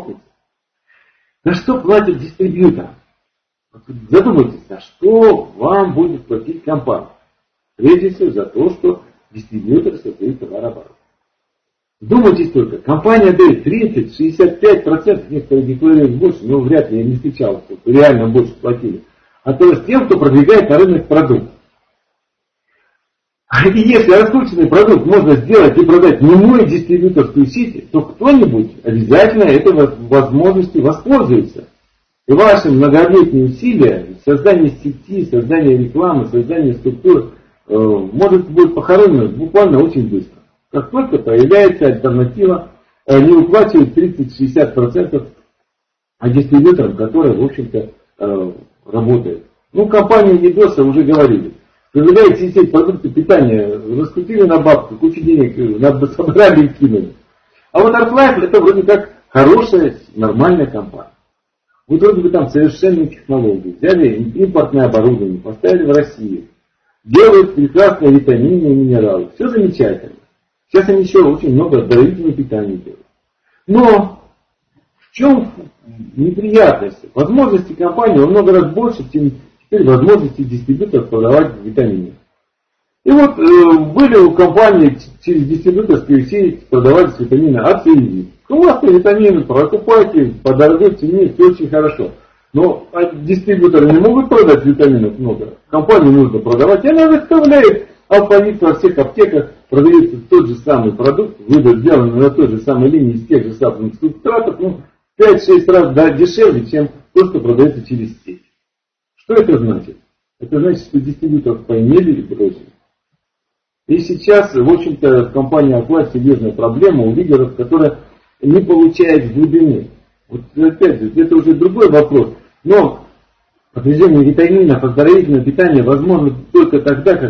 На что платят дистрибьюторы? Задумайтесь, на что вам будет платить компания. Прежде всего за то, что дистрибьютор создает товарооборот. Вдумайтесь только, компания дает 30-65%, некоторые декларируют больше, но вряд ли я не встречал, что реально больше платили. А то с тем, кто продвигает на рынок продукт. И если раскрученный продукт можно сделать и продать немой дистрибьюторскую сеть, то кто-нибудь обязательно этой возможностью воспользуется. И ваши многолетние усилия, создание сети, создание рекламы, создание структур, может быть похоронено буквально очень быстро. Как только появляется альтернатива, они уплачивают 30-60% дистрибьюторам, которые, в общем-то, работают. Ну, компания Едоса уже говорили. Предлагаете сеть продукты питания, раскрутили на бабку, кучу денег собрали и кинули. А вот ArtLife это вроде как хорошая, нормальная компания. Вот вроде бы там совершенные технологии. Взяли импортное оборудование, поставили в Россию. Делают прекрасные витамины и минералы. Все замечательно. Сейчас они еще очень много дополнительного питания делают. Но в чем неприятность? Возможности компании во много раз больше, чем теперь возможности дистрибьюторов продавать витамины. И вот были у компании через дистрибьюторскую сеть продавались витамины А, С и В. Классные витамины, покупайте по дорогой цене, все очень хорошо. Но дистрибьюторы не могут продать витаминов много. Компании нужно продавать, и она выставляет алфавит во всех аптеках, продается тот же самый продукт, сделанный на той же самой линии из тех же самых субстратов, ну, 5-6 раз дешевле, чем то, что продается через сеть. Что это значит? Это значит, что дистрибьюторов поимели и бросили. И сейчас, в общем-то, в компании ArtLife серьезная проблема у лидеров, которые не получают глубины. Вот опять же, это уже другой вопрос. Но продвижение витаминов, оздоровительного питания возможно только тогда, когда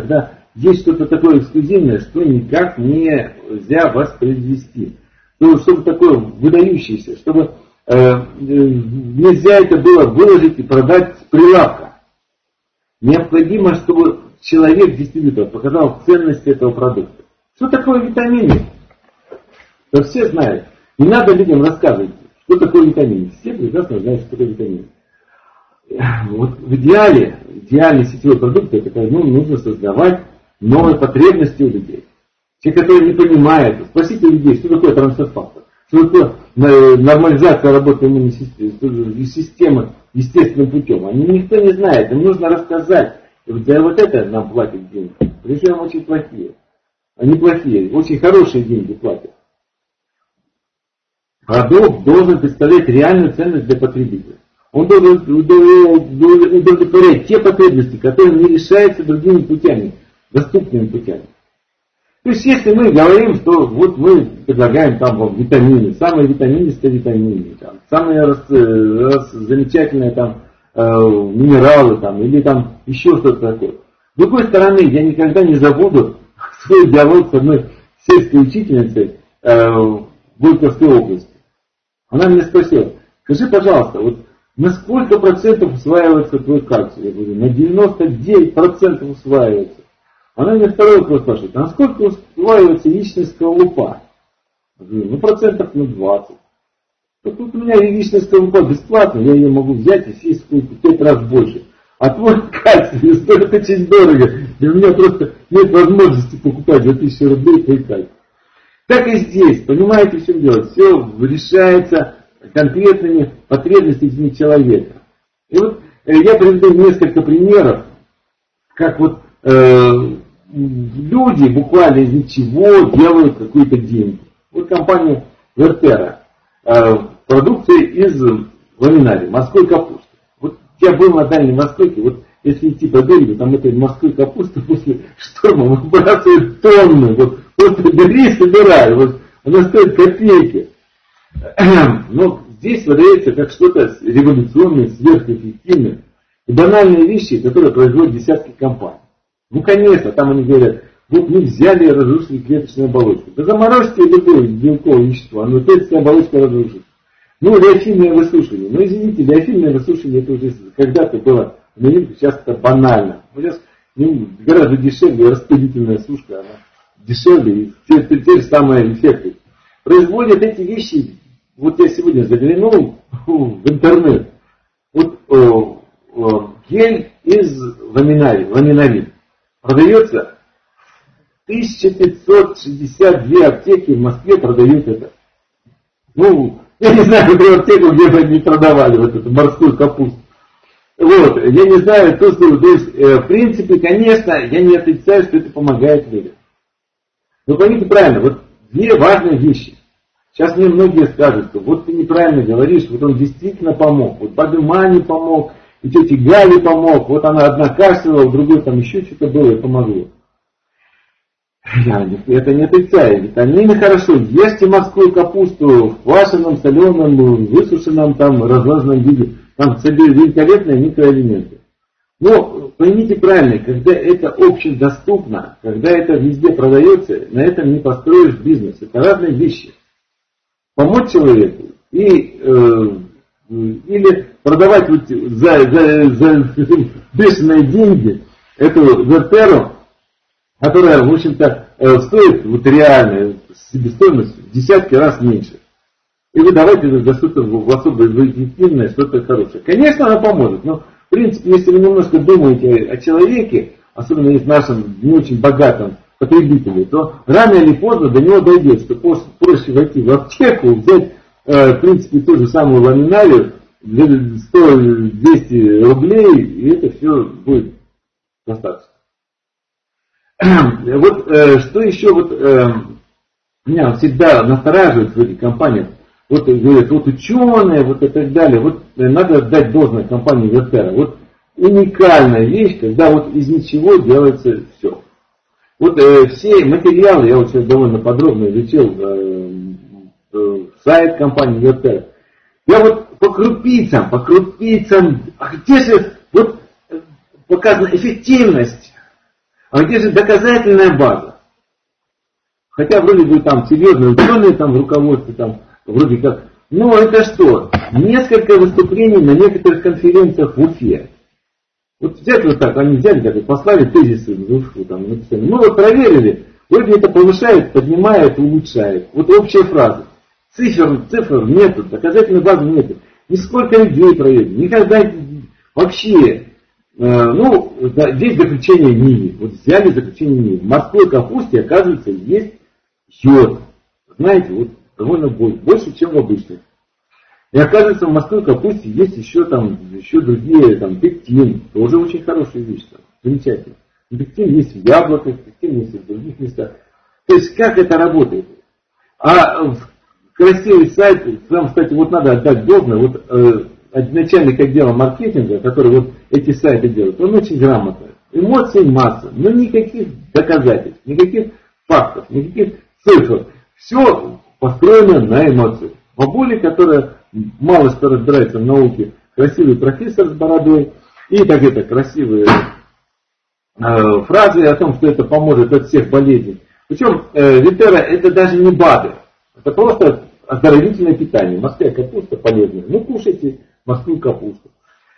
есть что-то такое эксклюзивное, что никак нельзя воспроизвести. Что-то такое выдающееся, чтобы нельзя это было выложить и продать с прилавка. Необходимо, чтобы человек, дистрибьютор, показал ценность этого продукта. Что такое витамины? Да все знают. Не надо людям рассказывать, что такое витамины. Все прекрасно знают, что такое витамины. Вот в идеальный сетевой продукт, это нужно создавать новые потребности у людей. Те, которые не понимают, спросите у людей, что такое трансфер-фактор, что такое нормализация работы иммунной системы естественным путем. Никто не знает, им нужно рассказать. И вот за вот это нам платят деньги. Причем очень плохие. Они плохие, очень хорошие деньги платят. Продукт должен представлять реальную ценность для потребителя. Он должен удовлетворять те потребности, которые не решаются другими путями, доступными путями. То есть, если мы говорим, что вот мы предлагаем там вам витамины, самые витаминистые витамины, там, самые замечательные там, минералы там, или там еще что-то такое. С другой стороны, я никогда не забуду свой диалог с одной сельской учительницей в Горьковской области. Она меня спросила, скажи, пожалуйста, вот на сколько процентов усваивается твой кальций? Я говорю, на 99% усваивается. Она мне второй вопрос спрашивает, а насколько усваивается яичная скорлупа? Я говорю, процентов на 20. Тут у меня яичная скорлупа бесплатная, я ее могу взять и съесть в 5 раз больше. А твой кальций стоит очень дорого, и у меня просто нет возможности покупать за 1000 рублей твой кальций. Так и здесь, понимаете, в чем дело? Все решается конкретными потребностями человека. И вот я приведу несколько примеров, как вот люди буквально из ничего делают какие-то деньги. Вот компания Вертера, продукция из ламинария, морской капусты. Вот я был на Дальнем Востоке, вот если идти по берегу, там этой морской капусты после шторма выбрасывают тонны. Вот бери и собирай, вот она стоит копейки. Но здесь выдается как что-то революционное, сверхэффективное. И банальные вещи, которые производят десятки компаний. Ну, конечно, там они говорят, вот мы взяли и разрушили клеточную оболочку. Да заморозьте любое белковое вещество, оно клеточная оболочка разрушит. Ну, леофильное высушивание. Ну, извините, леофильное высушивание, это уже когда-то было, но сейчас это банально. Сейчас гораздо дешевле распределительная сушка, она дешевле, и те же самые эффекты. Производят эти вещи, вот я сегодня заглянул в интернет, вот гель из ламинария продается 1562 аптеки в Москве продают это. Ну, я не знаю, какую аптеку, где бы они продавали вот эту морскую капусту. Вот, я не знаю, то есть, в принципе, конечно, я не отрицаю, что это помогает людям. Но поймите правильно, вот две важные вещи. Сейчас мне многие скажут, что вот ты неправильно говоришь, вот он действительно помог. Вот бабе Мане помог, и тете Гале помог, вот она одна кашляла, у другой там еще что-то было и помогло. Я это не отрицаю. Витамины хорошо. Ешьте морскую капусту в квашеном, соленом, высушенном, там, разложенном виде. Там великолепные микроэлементы. Но поймите правильно, когда это общедоступно, когда это везде продается, на этом не построишь бизнес. Это разные вещи. Помочь человеку или продавать вот за бешеные деньги эту Вертеру, которая, в общем-то, стоит вот реально себестоимость в десятки раз меньше. И выдавать это за что-то особо эффективное, что-то хорошее. Конечно, она поможет, но, в принципе, если вы немножко думаете о человеке, особенно в нашем не очень богатом потребителе, то рано или поздно до него дойдет, что проще войти в аптеку, взять, в принципе, ту же самую ламинарию, 100-200 рублей, и это все будет достаточно. Вот что еще вот меня всегда настораживает в этих компаниях, вот говорят, вот ученые, вот и так далее, вот надо дать должное компании Вертера. Вот уникальная вещь, когда вот из ничего делается все. Вот все материалы, я вот сейчас довольно подробно изучил сайт компании Вертера. Я вот по крупицам, где же вот показана эффективность, А где же доказательная база? Хотя вроде бы там серьезные ученые там в руководстве, там вроде как. Но это что? Несколько выступлений на некоторых конференциях в Уфе. Вот взять вот так, они взяли, так, послали тезисы в Уфу, там написали. Мы вот проверили, вроде это повышает, поднимает, улучшает. Вот общая фраза. Цифр нету, доказательной базы нету. Нисколько людей проверили, никогда вообще. Здесь заключение НИИ. Вот взяли заключение НИИ. В морской капусте, оказывается, есть йод. Знаете, вот довольно больше, чем в обычной. И оказывается, в морской капусте есть еще другие, пектин. Тоже очень хорошая вещь. Замечательно. Пектин есть в яблоках, пектин есть в других местах. То есть, как это работает? А красивый сайт, вам, кстати, вот надо отдать должное, вот начальник отдела маркетинга, который вот эти сайты делает, он очень грамотный. Эмоций масса, но никаких доказательств, никаких фактов, никаких цифр. Все построено на эмоциях. Бабуля, которая мало что разбирается в науке, красивый профессор с бородой, и так это красивые фразы о том, что это поможет от всех болезней. Причем Витера это даже не БАДы, это просто оздоровительное питание. Морская капуста полезная. Ну, кушайте морскую капусту.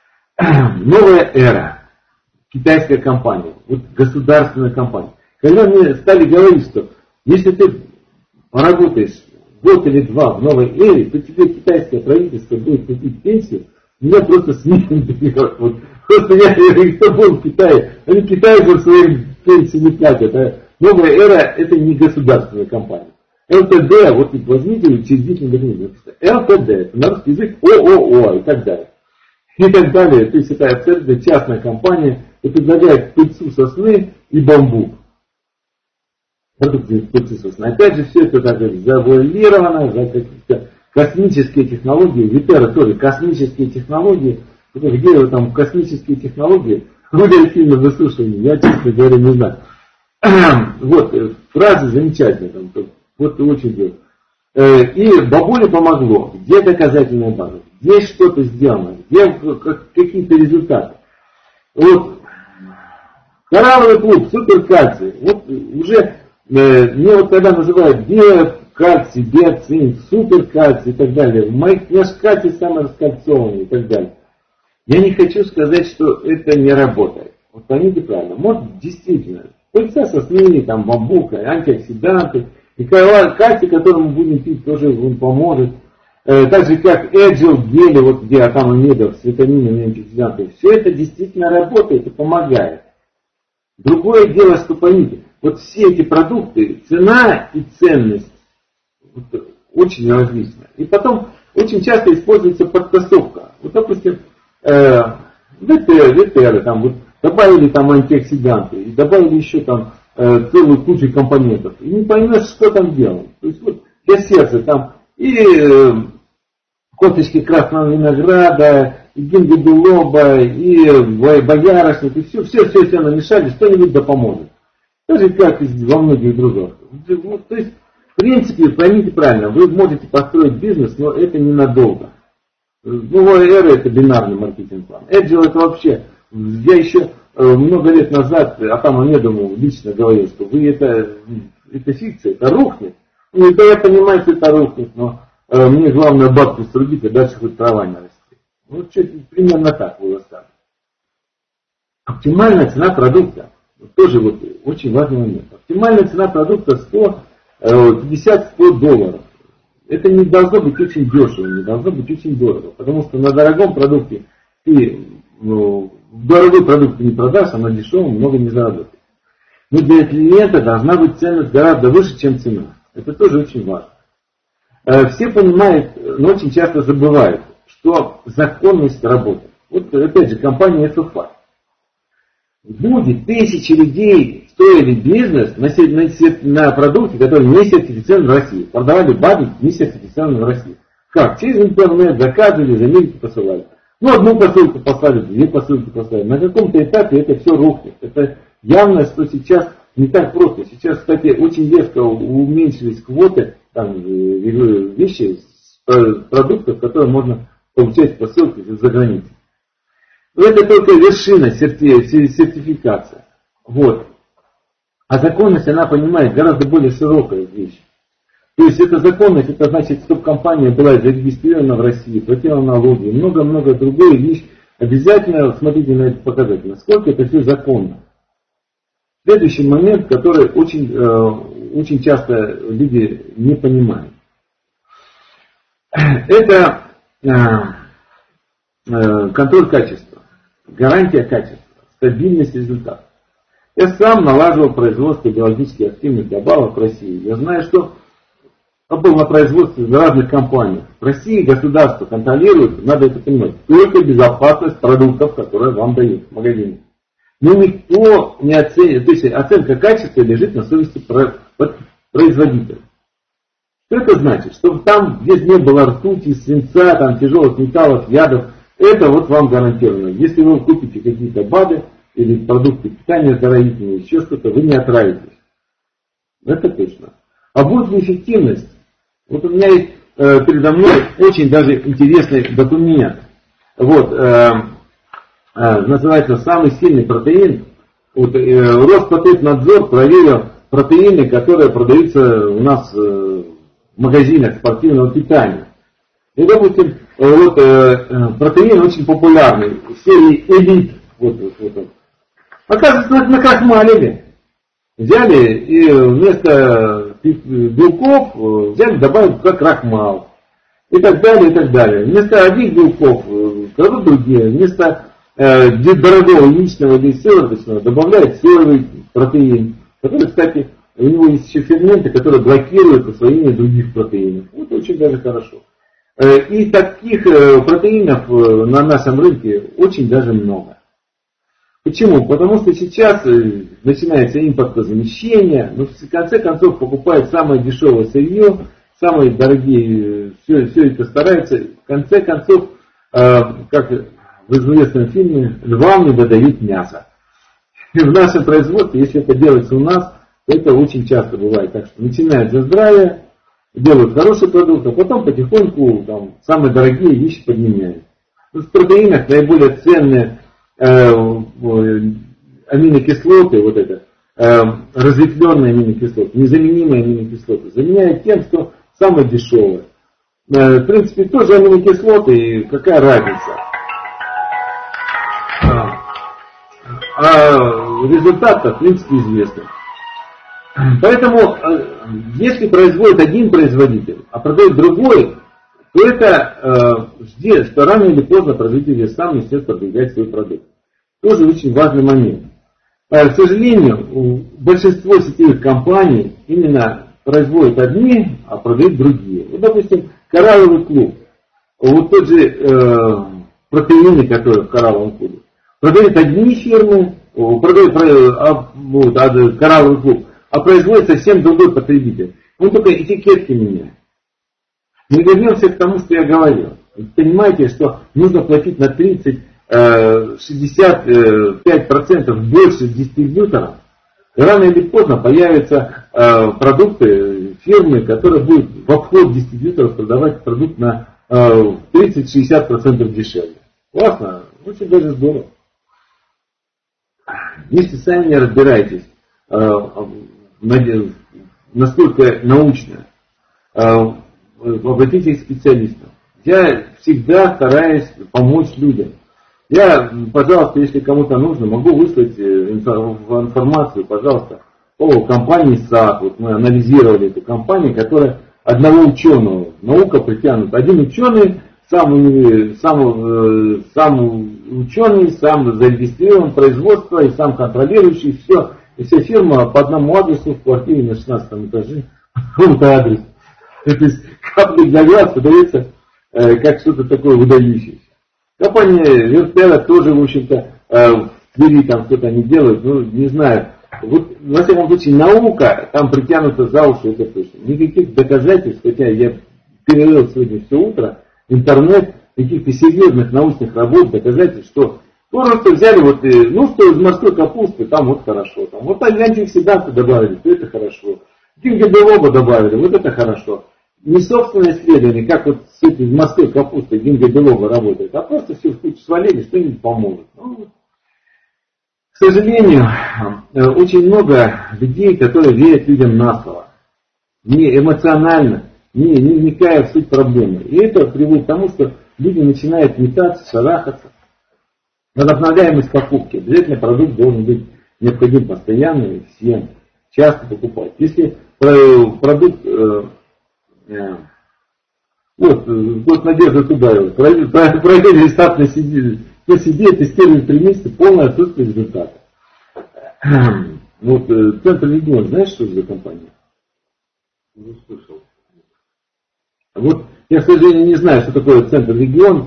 Новая эра. Китайская компания. Вот государственная компания. Когда мне стали говорить, что если ты поработаешь год или два в новой эре, то тебе китайское правительство будет платить пенсию, меня просто смех берет. Вот. Просто я говорю, кто был в Китае? Они китайцам своим пенсии не платят. А новая эра это не государственная компания. ЛТД, вот возьмите учредительный документ, ЛТД, это на русский язык ООО и так далее. И так далее. То есть это абсолютно частная компания, и предлагает пыльцу сосны и бамбук. Продукты пыльцы сосны. Опять же, все это так завуалировано, за какие-то космические технологии. Витера тоже космические технологии. Где вы там космические технологии? Вы сильно выслушивали, я, честно говоря, не знаю. Вот, фразы замечательные. Там, вот очень здорово. И бабуле помогло. Где доказательная база? Где что-то сделано? Где какие-то результаты? Вот. Коралловый клуб, суперкальций. Вот уже мне вот когда называют биокальций, биоцинк, суперкальций и так далее. В моих книжках кальций самый раскольцованный и так далее. Я не хочу сказать, что это не работает. Вот поймите правильно. Может действительно. Пыльца сосны, там бамбука, антиоксиданты. И кальций, который мы будем пить, тоже он поможет. Так же как Эджил, гели, вот где атомомедов с витаминами и антиоксидантами. Все это действительно работает и помогает. Другое дело, что поймите, вот все эти продукты, цена и ценность вот, очень различны. И потом очень часто используется подтасовка. Вот, допустим, ВТР, там вот добавили там антиоксиданты, и добавили еще там целую кучу компонентов. И не поймешь, что там делать. То есть вот для сердца там и косточки красного винограда, и гингобилоба, и боярышник, и все намешали, что-нибудь да поможет. Так же, как и во многих других. Вот, то есть, в принципе, поймите правильно, вы можете построить бизнес, но это ненадолго. Новая эра это бинарный маркетинг-план. Agile это вообще, я еще много лет назад Атамамедову лично говорил, что вы это фикция, это рухнет. Ну, это я понимаю, что это рухнет, но мне главное бабки срубить, а дальше хоть трава не расти. Вот примерно так было сказано. Оптимальная цена продукта. Тоже вот очень важный момент. Оптимальная цена продукта $50-100. Это не должно быть очень дешево, не должно быть очень дорого. Потому что на дорогом продукте дорогой продукт не продашь, а на дешевом много не заработаешь. Но для клиента должна быть ценность гораздо выше, чем цена. Это тоже очень важно. Все понимают, но очень часто забывают, что законность работы. Вот опять же компания FFA. Будет тысячи людей строили бизнес на продукте, который не сертифицирован в России. Продавали БАДы не сертифицированные в России. Как? Через интернет заказывали, из Америки посылали. Ну, одну посылку послали, две посылки послали. На каком-то этапе это все рухнет. Это явно, что сейчас не так просто. Сейчас, кстати, очень резко уменьшились квоты, там, вещи, продуктов, которые можно получать посылки за границей. Но это только вершина сертификации. Вот. А законность, она понимает гораздо более широкая вещь. То есть эта законность, это значит, чтобы компания была зарегистрирована в России, платила налоги, много-много другой вещь. Обязательно смотрите на этот показатель, насколько это все законно. Следующий момент, который очень часто люди не понимают. Это контроль качества, гарантия качества, стабильность результата. Я сам налаживал производство биологически активных добавок в России. Я знаю, что был на производстве в разных компаниях. В России государство контролирует, надо это понимать, только безопасность продуктов, которые вам дают в магазине. Но никто не оценит, то есть оценка качества лежит на совести производителя. Что это значит? Чтобы там, где не было ртути, свинца, там, тяжелых металлов, ядов, это вот вам гарантировано. Если вы купите какие-то БАДы или продукты питания оздоровительные, еще что-то, вы не отравитесь. Это точно. А будет ли эффективность? Вот у меня есть передо мной очень даже интересный документ. Вот, называется «Самый сильный протеин». Вот, Роспотребнадзор проверил протеины, которые продаются у нас в магазинах спортивного питания. И, допустим, вот, протеин очень популярный, в серии «Элит». Вот. Оказывается, накрахмалили. Взяли и вместо белков взяли, добавили туда крахмал. И так далее, и так далее. Вместо одних белков кладут другие. Вместо дорогого яичного или сывороточного добавляют соевый протеин, который, кстати, у него есть еще ферменты, которые блокируют усвоение других протеинов. Вот очень даже хорошо. И таких протеинов на нашем рынке очень даже много. Почему? Потому что сейчас начинается импортозамещение, но в конце концов покупают самое дешевое сырье, самые дорогие, все это стараются. В конце концов, как в известном фильме, львам не додают мясо. И в нашем производстве, если это делается у нас, то это очень часто бывает. Так что начинают за здравие, делают хороший продукт, а потом потихоньку там, самые дорогие вещи подменяют. В протеинах наиболее ценные аминокислоты, вот это, разветвленные аминокислоты, незаменимые аминокислоты, заменяют тем, что самое дешевое. В принципе, тоже аминокислоты, и какая разница? А результат-то, в принципе, известен. Поэтому, если производит один производитель, а продает другой, то это что рано или поздно производитель сам, естественно, продвигает свой продукт. Тоже очень важный момент. К сожалению, большинство сетевых компаний именно производят одни, а продают другие. Вот, допустим, коралловый клуб. Вот тот же протеины, которые в коралловом клубе. Продают одни фирмы, продают коралловый клуб, а производит совсем другой потребитель. Он только этикетки меняет. Мы вернемся к тому, что я говорил. Вы понимаете, что нужно платить на 30-65% больше дистрибьюторов. Рано или поздно появятся продукты, фирмы, которые будут в обход дистрибьюторов продавать продукт на 30-60% дешевле. Классно, очень даже здорово. Если сами не разбираетесь, насколько научно, обратитесь к специалистам. Я всегда стараюсь помочь людям. Я, пожалуйста, если кому-то нужно, могу выслать информацию, пожалуйста, по компании САК. Вот мы анализировали эту компанию, которая одного ученого, наука притянута. Один ученый, сам ученый, сам зарегистрирован производство и сам контролирующий все. И вся фирма по одному адресу в квартире на 16 этаже, по какому-то адресу. То есть капли для глаз подается как что-то такое выдающееся. Компания Вертера тоже, в общем-то, в Твери там что-то они делают, ну, не знаю. Вот, во всяком случае, наука там притянута за уши, это точно. Никаких доказательств, хотя я перерыл сегодня все утро, интернет, каких-то серьезных научных работ, доказательств, что просто взяли вот, ну, что из морской капусты, там вот хорошо. Там, вот антиоксиданты добавили, то это хорошо. Гингобилоба добавили, вот это хорошо. Не собственное исследование, как вот с этой морской капустой гингобилоба работает, а просто все в кучу свалили, что-нибудь поможет. Ну, к сожалению, очень много людей, которые верят людям на слово, не эмоционально, не вникая в суть проблемы. И это приводит к тому, что люди начинают метаться, шарахаться. Возобновляемость покупки. Обязательно продукт должен быть необходим постоянно и всем часто покупать. Если продукт, вот Надежда Тудаева, проверили стат на себе, тестируют 3 месяца, полное отсутствие результата. Вот Центр Регион, знаешь, что это за компания? Не слышал. Вот я, к сожалению, не знаю, что такое Центр Регион.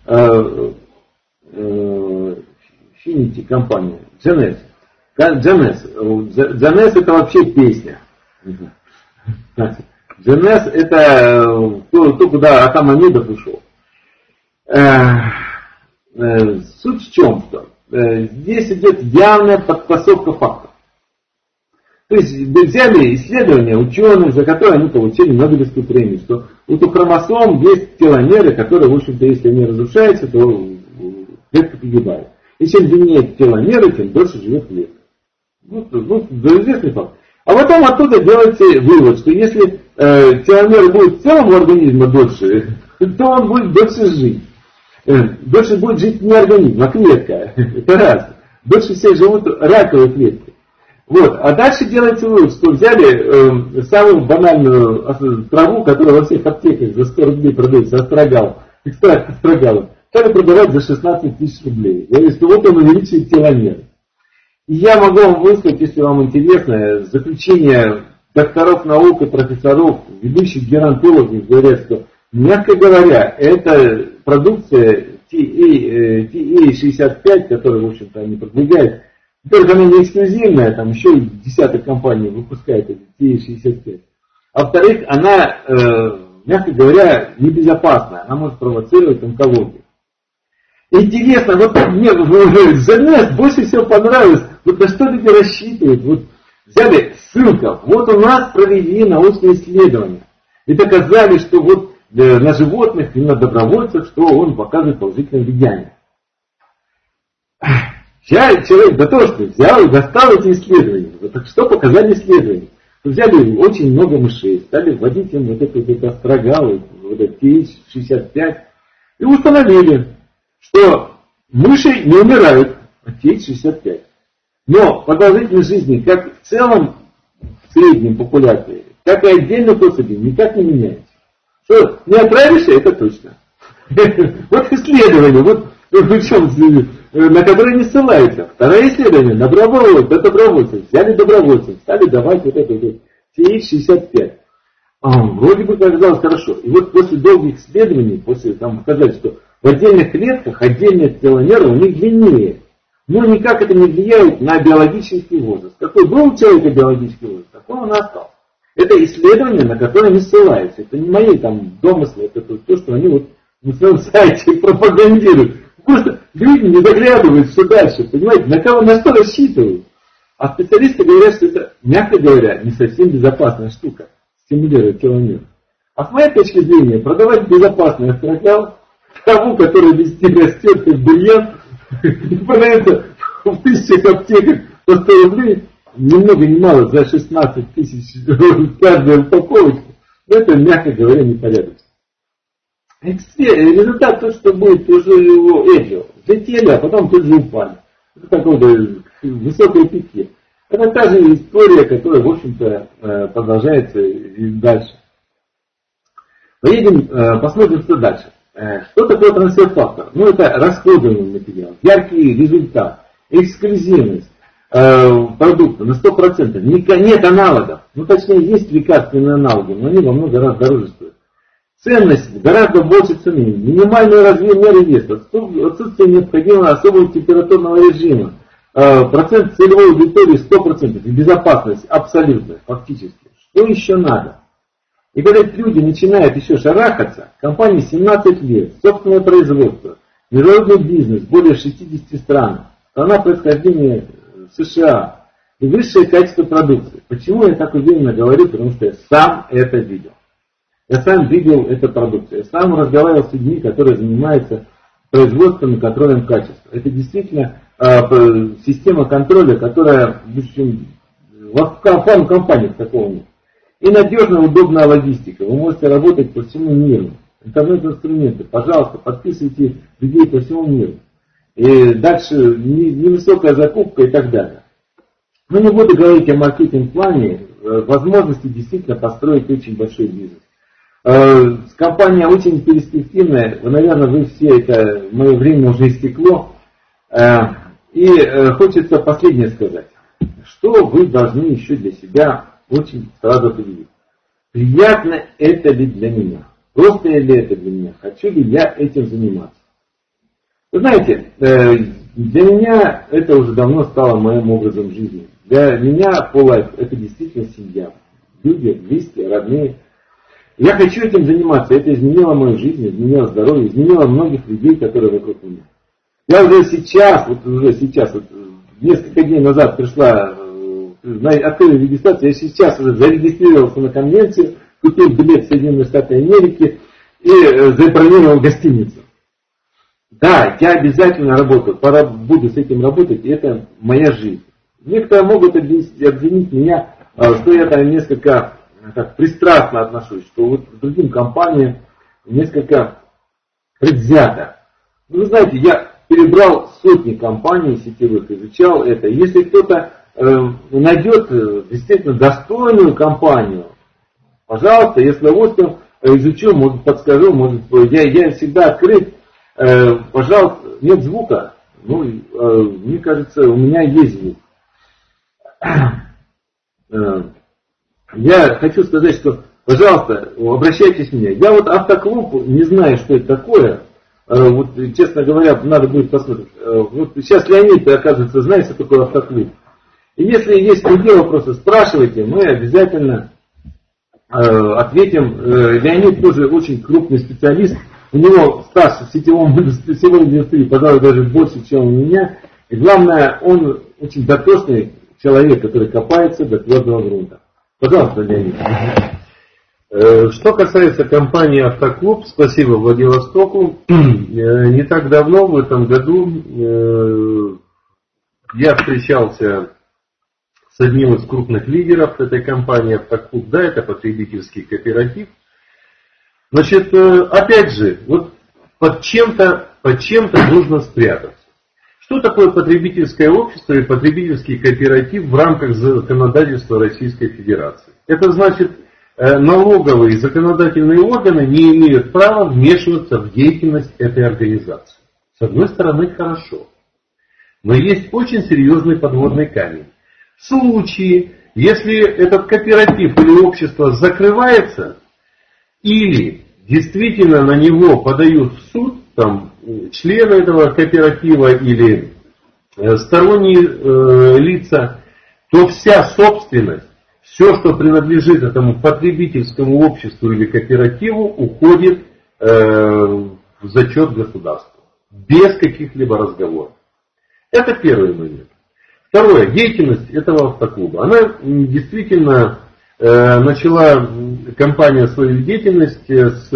Финити компания. Джанес это вообще песня. Джанес это то, куда Атам Амидов ушел. Суть в чем? Что здесь идет явная подтасовка фактов. То есть взяли исследования ученых, за которые они получили Нобелевскую премию, что вот у хромосом есть теломеры, которые, в общем-то, если они разрушаются, то клетка погибает. И чем длиннее теломеры, тем дольше живет клетка. Вот известный факт. А потом оттуда делается вывод, что если теломеры будут в целом у организма дольше, то он будет дольше жить. Дольше будет жить не организм, а клетка. Это раз. Дольше все живут раковые клетки. Вот. А дальше делается вывод, что взяли самую банальную траву, которая во всех аптеках за 100 рублей продается, экстракт астрагала, стали продавать за 16 тысяч рублей. Говорит, что вот он увеличивает теломеры. И я могу вам высказать, если вам интересно, заключение докторов наук и профессоров, ведущих геронтологов, говорят, что, мягко говоря, это продукция TA65, которую, в общем-то, они продвигают. Во-первых, она не эксклюзивная, там еще и десяток компаний выпускает эти TA65. А во-вторых, она, мягко говоря, небезопасная, она может провоцировать онкологию. Интересно, вот мне Джанес больше всего понравилось, вот на что люди рассчитывают. Вот взяли ссылка, вот у нас провели научные исследования. И доказали, что вот на животных и на добровольцев, что он показывает положительное влияние. Я человек до того, что взял и достал эти исследования. Вот так что показали исследования? Взяли очень много мышей, стали вводить им вот это астрагал, вот это TH65, и установили, что мыши не умирают от TH65. Но продолжительность жизни, как в целом в среднем популяции, так и отдельных особей никак не меняется. Что не отравишься, это точно. Вот исследование, вот причем, на которые не ссылаются. Второе исследование на добровольцев. Взяли добровольцев, стали давать вот это вот TH65. Вроде бы казалось хорошо. И вот после долгих исследований, после там показали, что в отдельных клетках отдельные теломеры у них длиннее. Но никак это не влияет на биологический возраст. Какой был у человека биологический возраст, такой он и остался. Это исследование, на которое не ссылаются. Это не мои там домыслы, это то, что они вот на своем сайте пропагандируют. Просто люди не заглядывают все дальше, понимаете, на что рассчитывают. А специалисты говорят, что это, мягко говоря, не совсем безопасная штука, стимулирует теломер. А с моей точки зрения, продавать безопасный астрагал, траву, которая везде растет, как бурьян, и продается в 1000 аптеках по 100 рублей, ни много ни мало, за 16 тысяч каждая упаковочка, это, мягко говоря, непорядочно. Результат то, что будет, уже его взлетели, а потом тут же упали. Это такое высокое пике. Это та же история, которая, в общем-то, продолжается и дальше. Поедем, посмотрим, что дальше. Что такое трансфер-фактор? Ну, это расходуемый материал, яркий результат, эксклюзивность продукта на 100%. Нет аналогов. Ну, точнее, есть лекарственные аналоги, но они во много раз дороже стоят. Ценность гораздо больше цены. Минимальный размер веса, отсутствие необходимого особого температурного режима, процент целевой аудитории 100%, и безопасность абсолютная, фактически. Что еще надо? И когда люди начинают еще шарахаться, компании 17 лет, собственное производство, международный бизнес, более 60 стран, страна происхождения США и высшее качество продукции. Почему я так уверенно говорю? Потому что я сам это видел. Я сам видел эту продукцию. Я сам разговаривал с людьми, которые занимаются производством и контролем качества. Это действительно система контроля, которая в компаниях такого нет. И надежная, удобная логистика. Вы можете работать по всему миру. Интернет-инструменты, пожалуйста, подписывайте людей по всему миру. И дальше невысокая закупка и так далее. Но не буду говорить о маркетинг-плане, возможности действительно построить очень большой бизнес. Компания очень перспективная, наверное, вы все это, мое время уже истекло. И хочется последнее сказать. Что вы должны еще для себя очень сразу определить? Приятно это ли для меня? Просто ли это для меня? Хочу ли я этим заниматься? Вы знаете, для меня это уже давно стало моим образом жизни. Для меня Полайф это действительно семья. Люди, близкие, родные. Я хочу этим заниматься. Это изменило мою жизнь, изменило здоровье, изменило многих людей, которые вокруг меня. Я уже сейчас, несколько дней назад пришла, открыла регистрацию, я сейчас уже зарегистрировался на конвенцию, купил билет в Соединенные Штаты Америки и забронировал гостиницу. Да, я обязательно работаю, буду с этим работать, и это моя жизнь. Некоторые могут обвинить меня, что я там несколько пристрастно отношусь, что вот к другим компаниям несколько предвзято. Вы знаете, я перебрал сотни компаний сетевых, изучал это. Если кто-то найдет действительно достойную компанию, пожалуйста, я с удовольствием изучу, может подскажу, может я всегда открыт. Пожалуйста, нет звука. Мне кажется, у меня есть звук. Я хочу сказать, что, пожалуйста, обращайтесь к мне. Я вот автоклуб, не знаю, что это такое. Вот, честно говоря, надо будет посмотреть. Вот сейчас Леонид, оказывается, знает, что такое автоклуб. И если есть другие вопросы, спрашивайте, мы обязательно ответим. Леонид тоже очень крупный специалист. У него стаж в сетевой индустрии, пожалуй, даже больше, чем у меня. И главное, он очень дотошный человек, который копается до твердого грунта. Пожалуйста, Леонид. Что касается компании «Автоклуб», спасибо Владивостоку. Не так давно, в этом году, я встречался с одним из крупных лидеров этой компании «Автоклуб». Да, это потребительский кооператив. Значит, опять же, вот под чем-то нужно спрятаться. Что такое потребительское общество и потребительский кооператив в рамках законодательства Российской Федерации? Это значит, налоговые и законодательные органы не имеют права вмешиваться в деятельность этой организации. С одной стороны, хорошо. Но есть очень серьезный подводный камень. В случае, если этот кооператив или общество закрывается, или действительно на него подают в суд, там, члены этого кооператива или сторонние лица, то вся собственность, все, что принадлежит этому потребительскому обществу или кооперативу, уходит в зачет государства. Без каких-либо разговоров. Это первый момент. Второе. Деятельность этого автоклуба. Она действительно начала компания свою деятельность с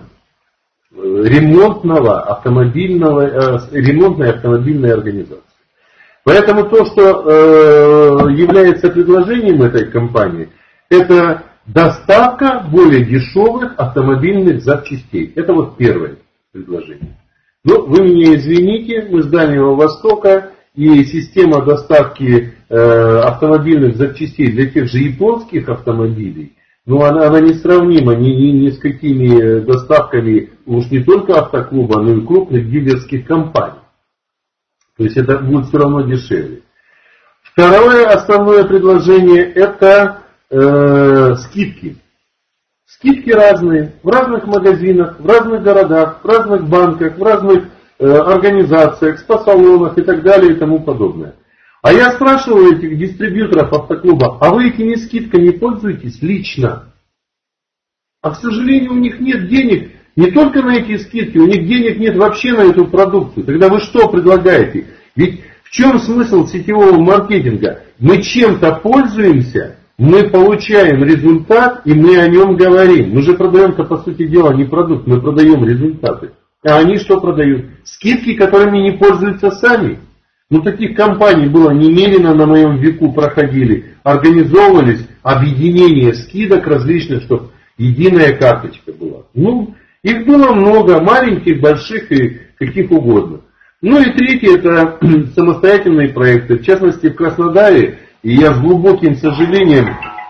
ремонтной автомобильной организации. Поэтому то, что является предложением этой компании, это доставка более дешевых автомобильных запчастей. Это вот первое предложение. Ну, вы меня извините, мы с Дальнего Востока, и система доставки автомобильных запчастей для тех же японских автомобилей, но она несравнима ни с какими доставками уж не только автоклуба, но и крупных дилерских компаний. То есть это будет все равно дешевле. Второе основное предложение это скидки. Скидки разные, в разных магазинах, в разных городах, в разных банках, в разных организациях, спа-салонах и так далее и тому подобное. А я спрашиваю этих дистрибьюторов автоклуба, а вы этими скидками пользуетесь лично? А к сожалению, у них нет денег не только на эти скидки, у них денег нет вообще на эту продукцию. Тогда вы что предлагаете? Ведь в чем смысл сетевого маркетинга? Мы чем-то пользуемся, мы получаем результат и мы о нем говорим. Мы же продаем-то по сути дела не продукт, мы продаем результаты. А они что продают? Скидки, которыми не пользуются сами. Ну, таких компаний было немерено на моем веку проходили. Организовывались объединения скидок различных, чтобы единая карточка была. Ну, их было много, маленьких, больших и каких угодно. Ну и третье, это самостоятельные проекты. В частности, в Краснодаре, и я с глубоким сожалением,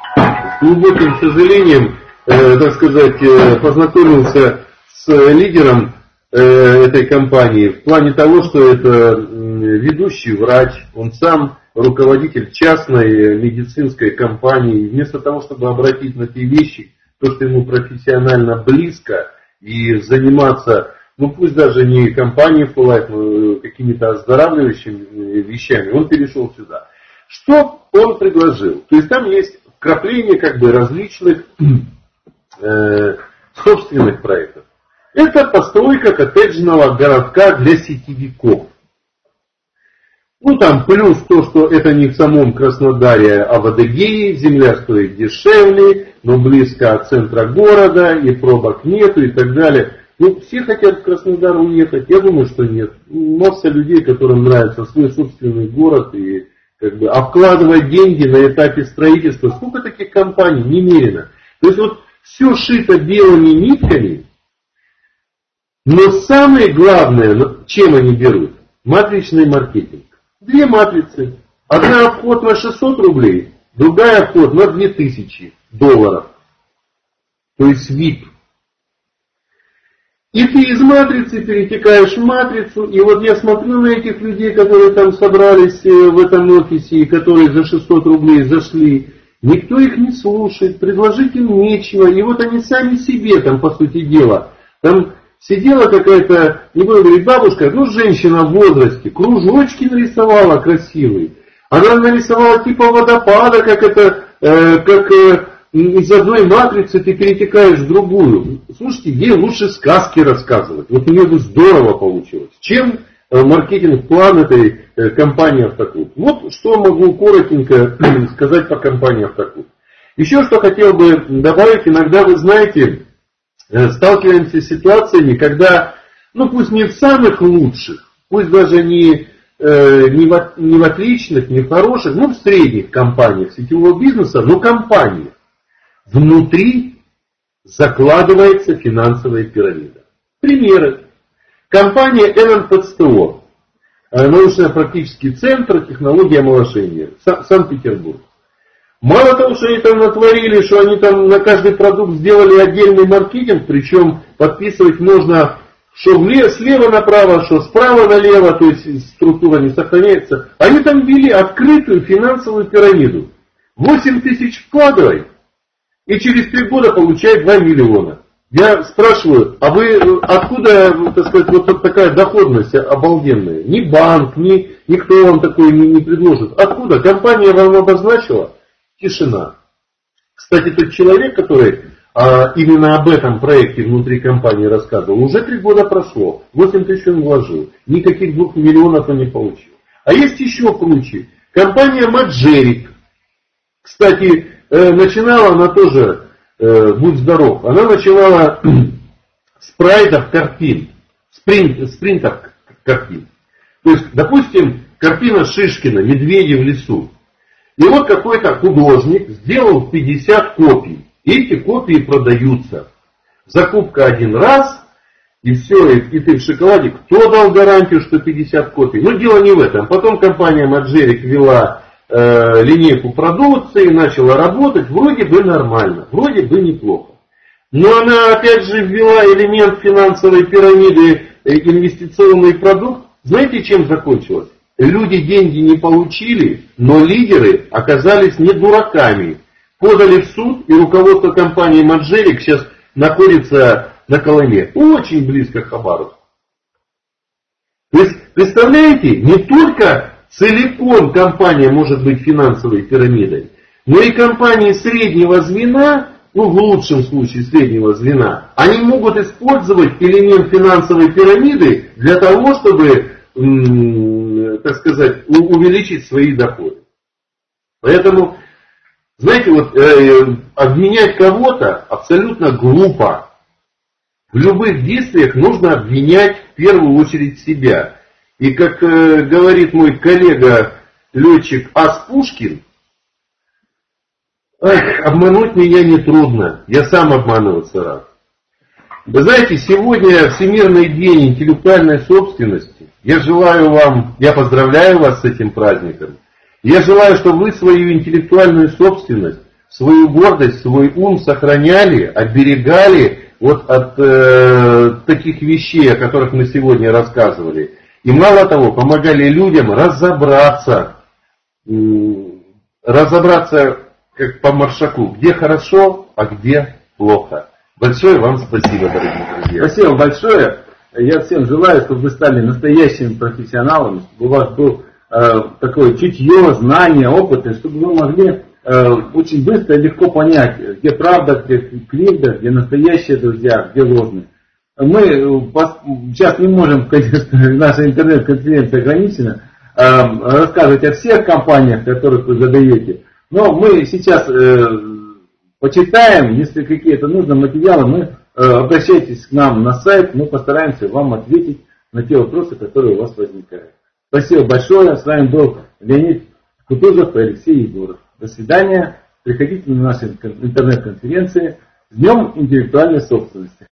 так сказать, познакомился с лидером этой компании в плане того, что это ведущий врач, он сам руководитель частной медицинской компании. И вместо того, чтобы обратить на те вещи, то, что ему профессионально близко, и заниматься, ну пусть даже не компанией Full но какими-то оздоравливающими вещами, он перешел сюда. Что он предложил? То есть там есть вкрапление как бы различных собственных проектов. Это постройка коттеджного городка для сетевиков. Ну там плюс то, что это не в самом Краснодаре, а в Адыгее, земля стоит дешевле, но близко от центра города, и пробок нету и так далее. Ну, все хотят в Краснодар уехать, я думаю, что нет. Масса людей, которым нравится свой собственный город, и как бы, а вкладывать деньги на этапе строительства, сколько таких компаний, немерено. То есть вот все шито белыми нитками, но самое главное, чем они берут, матричный маркетинг. Две матрицы. Одна обход на 600 рублей, другая обход на $2000. То есть VIP. И ты из матрицы перетекаешь в матрицу, и вот я смотрю на этих людей, которые там собрались в этом офисе, и которые за 600 рублей зашли, никто их не слушает, предложить им нечего, и вот они сами себе там, по сути дела, там сидела какая-то, не буду говорить бабушка, ну женщина в возрасте, кружочки нарисовала красивые, она нарисовала типа водопада, как это, из одной матрицы ты перетекаешь в другую. Слушайте, ей лучше сказки рассказывать. Вот у нее бы здорово получилось. Чем маркетинг-план этой компании Автоклуб. Вот что могу коротенько сказать по компании Автоклуб. Еще что хотел бы добавить. Иногда, вы знаете, сталкиваемся с ситуациями, когда, ну пусть не в самых лучших, пусть даже не в отличных, не в хороших, но в средних компаниях сетевого бизнеса, но компаниях. Внутри закладывается финансовая пирамида. Примеры. Компания ННПЦТО, научно-практический центр технологии омоложения, Санкт-Петербург. Мало того, что они там натворили, что они там на каждый продукт сделали отдельный маркетинг, причем подписывать можно, что слева направо, что справа налево, то есть структура не сохраняется. Они там ввели открытую финансовую пирамиду. 8 тысяч вкладывай, и через 3 года получает 2 миллиона. Я спрашиваю, а вы откуда, так сказать, вот такая доходность обалденная? Ни банк, никто вам такой не предложит. Откуда? Компания вам обозначила? Тишина. Кстати, тот человек, который именно об этом проекте внутри компании рассказывал, уже 3 года прошло. 8 тысяч он вложил. Никаких 2 миллионов он не получил. А есть еще круче. Компания Маджерик. Кстати, начинала она тоже, будь здоров, она начинала с прайдов картин, спринтов картин. То есть, допустим, картина Шишкина «Медведи в лесу». И вот какой-то художник сделал 50 копий. И эти копии продаются. Закупка один раз, и все, и ты в шоколаде. Кто дал гарантию, что 50 копий? Ну, дело не в этом. Потом компания Маджерик ввела линейку продукции, начала работать, вроде бы нормально, вроде бы неплохо. Но она опять же ввела элемент финансовой пирамиды, инвестиционный продукт. Знаете, чем закончилось? Люди деньги не получили, но лидеры оказались не дураками. Подали в суд, и руководство компании Маджерик сейчас находится на Колыме, очень близко к Хабаровску. То есть, представляете, не только целиком компания может быть финансовой пирамидой, но и компании среднего звена, ну в лучшем случае среднего звена, они могут использовать элемент финансовой пирамиды для того, чтобы, так сказать, увеличить свои доходы. Поэтому, знаете, вот обвинять кого-то абсолютно глупо. В любых действиях нужно обвинять в первую очередь себя. И как говорит мой коллега летчик Ас Пушкин, обмануть меня нетрудно, я сам обманываться рад. Вы знаете, сегодня Всемирный день интеллектуальной собственности. Я желаю вам, я поздравляю вас с этим праздником. Я желаю, чтобы вы свою интеллектуальную собственность, свою гордость, свой ум сохраняли, оберегали вот от таких вещей, о которых мы сегодня рассказывали. И мало того, помогали людям разобраться как по Маршаку, где хорошо, а где плохо. Большое вам спасибо, дорогие друзья. Спасибо большое. Я всем желаю, чтобы вы стали настоящими профессионалами, чтобы у вас был такое чутье, знание, опыт, и чтобы вы могли очень быстро и легко понять, где правда, где кривда, где настоящие друзья, где ложные. Мы сейчас не можем, конечно, наша интернет-конференция ограничена, рассказывать о всех компаниях, которых вы задаете, но мы сейчас почитаем, если какие-то нужны материалы, мы обращайтесь к нам на сайт, мы постараемся вам ответить на те вопросы, которые у вас возникают. Спасибо большое. С вами был Леонид Кутузов и Алексей Егоров. До свидания. Приходите на наши интернет-конференции. С Днем интеллектуальной собственности.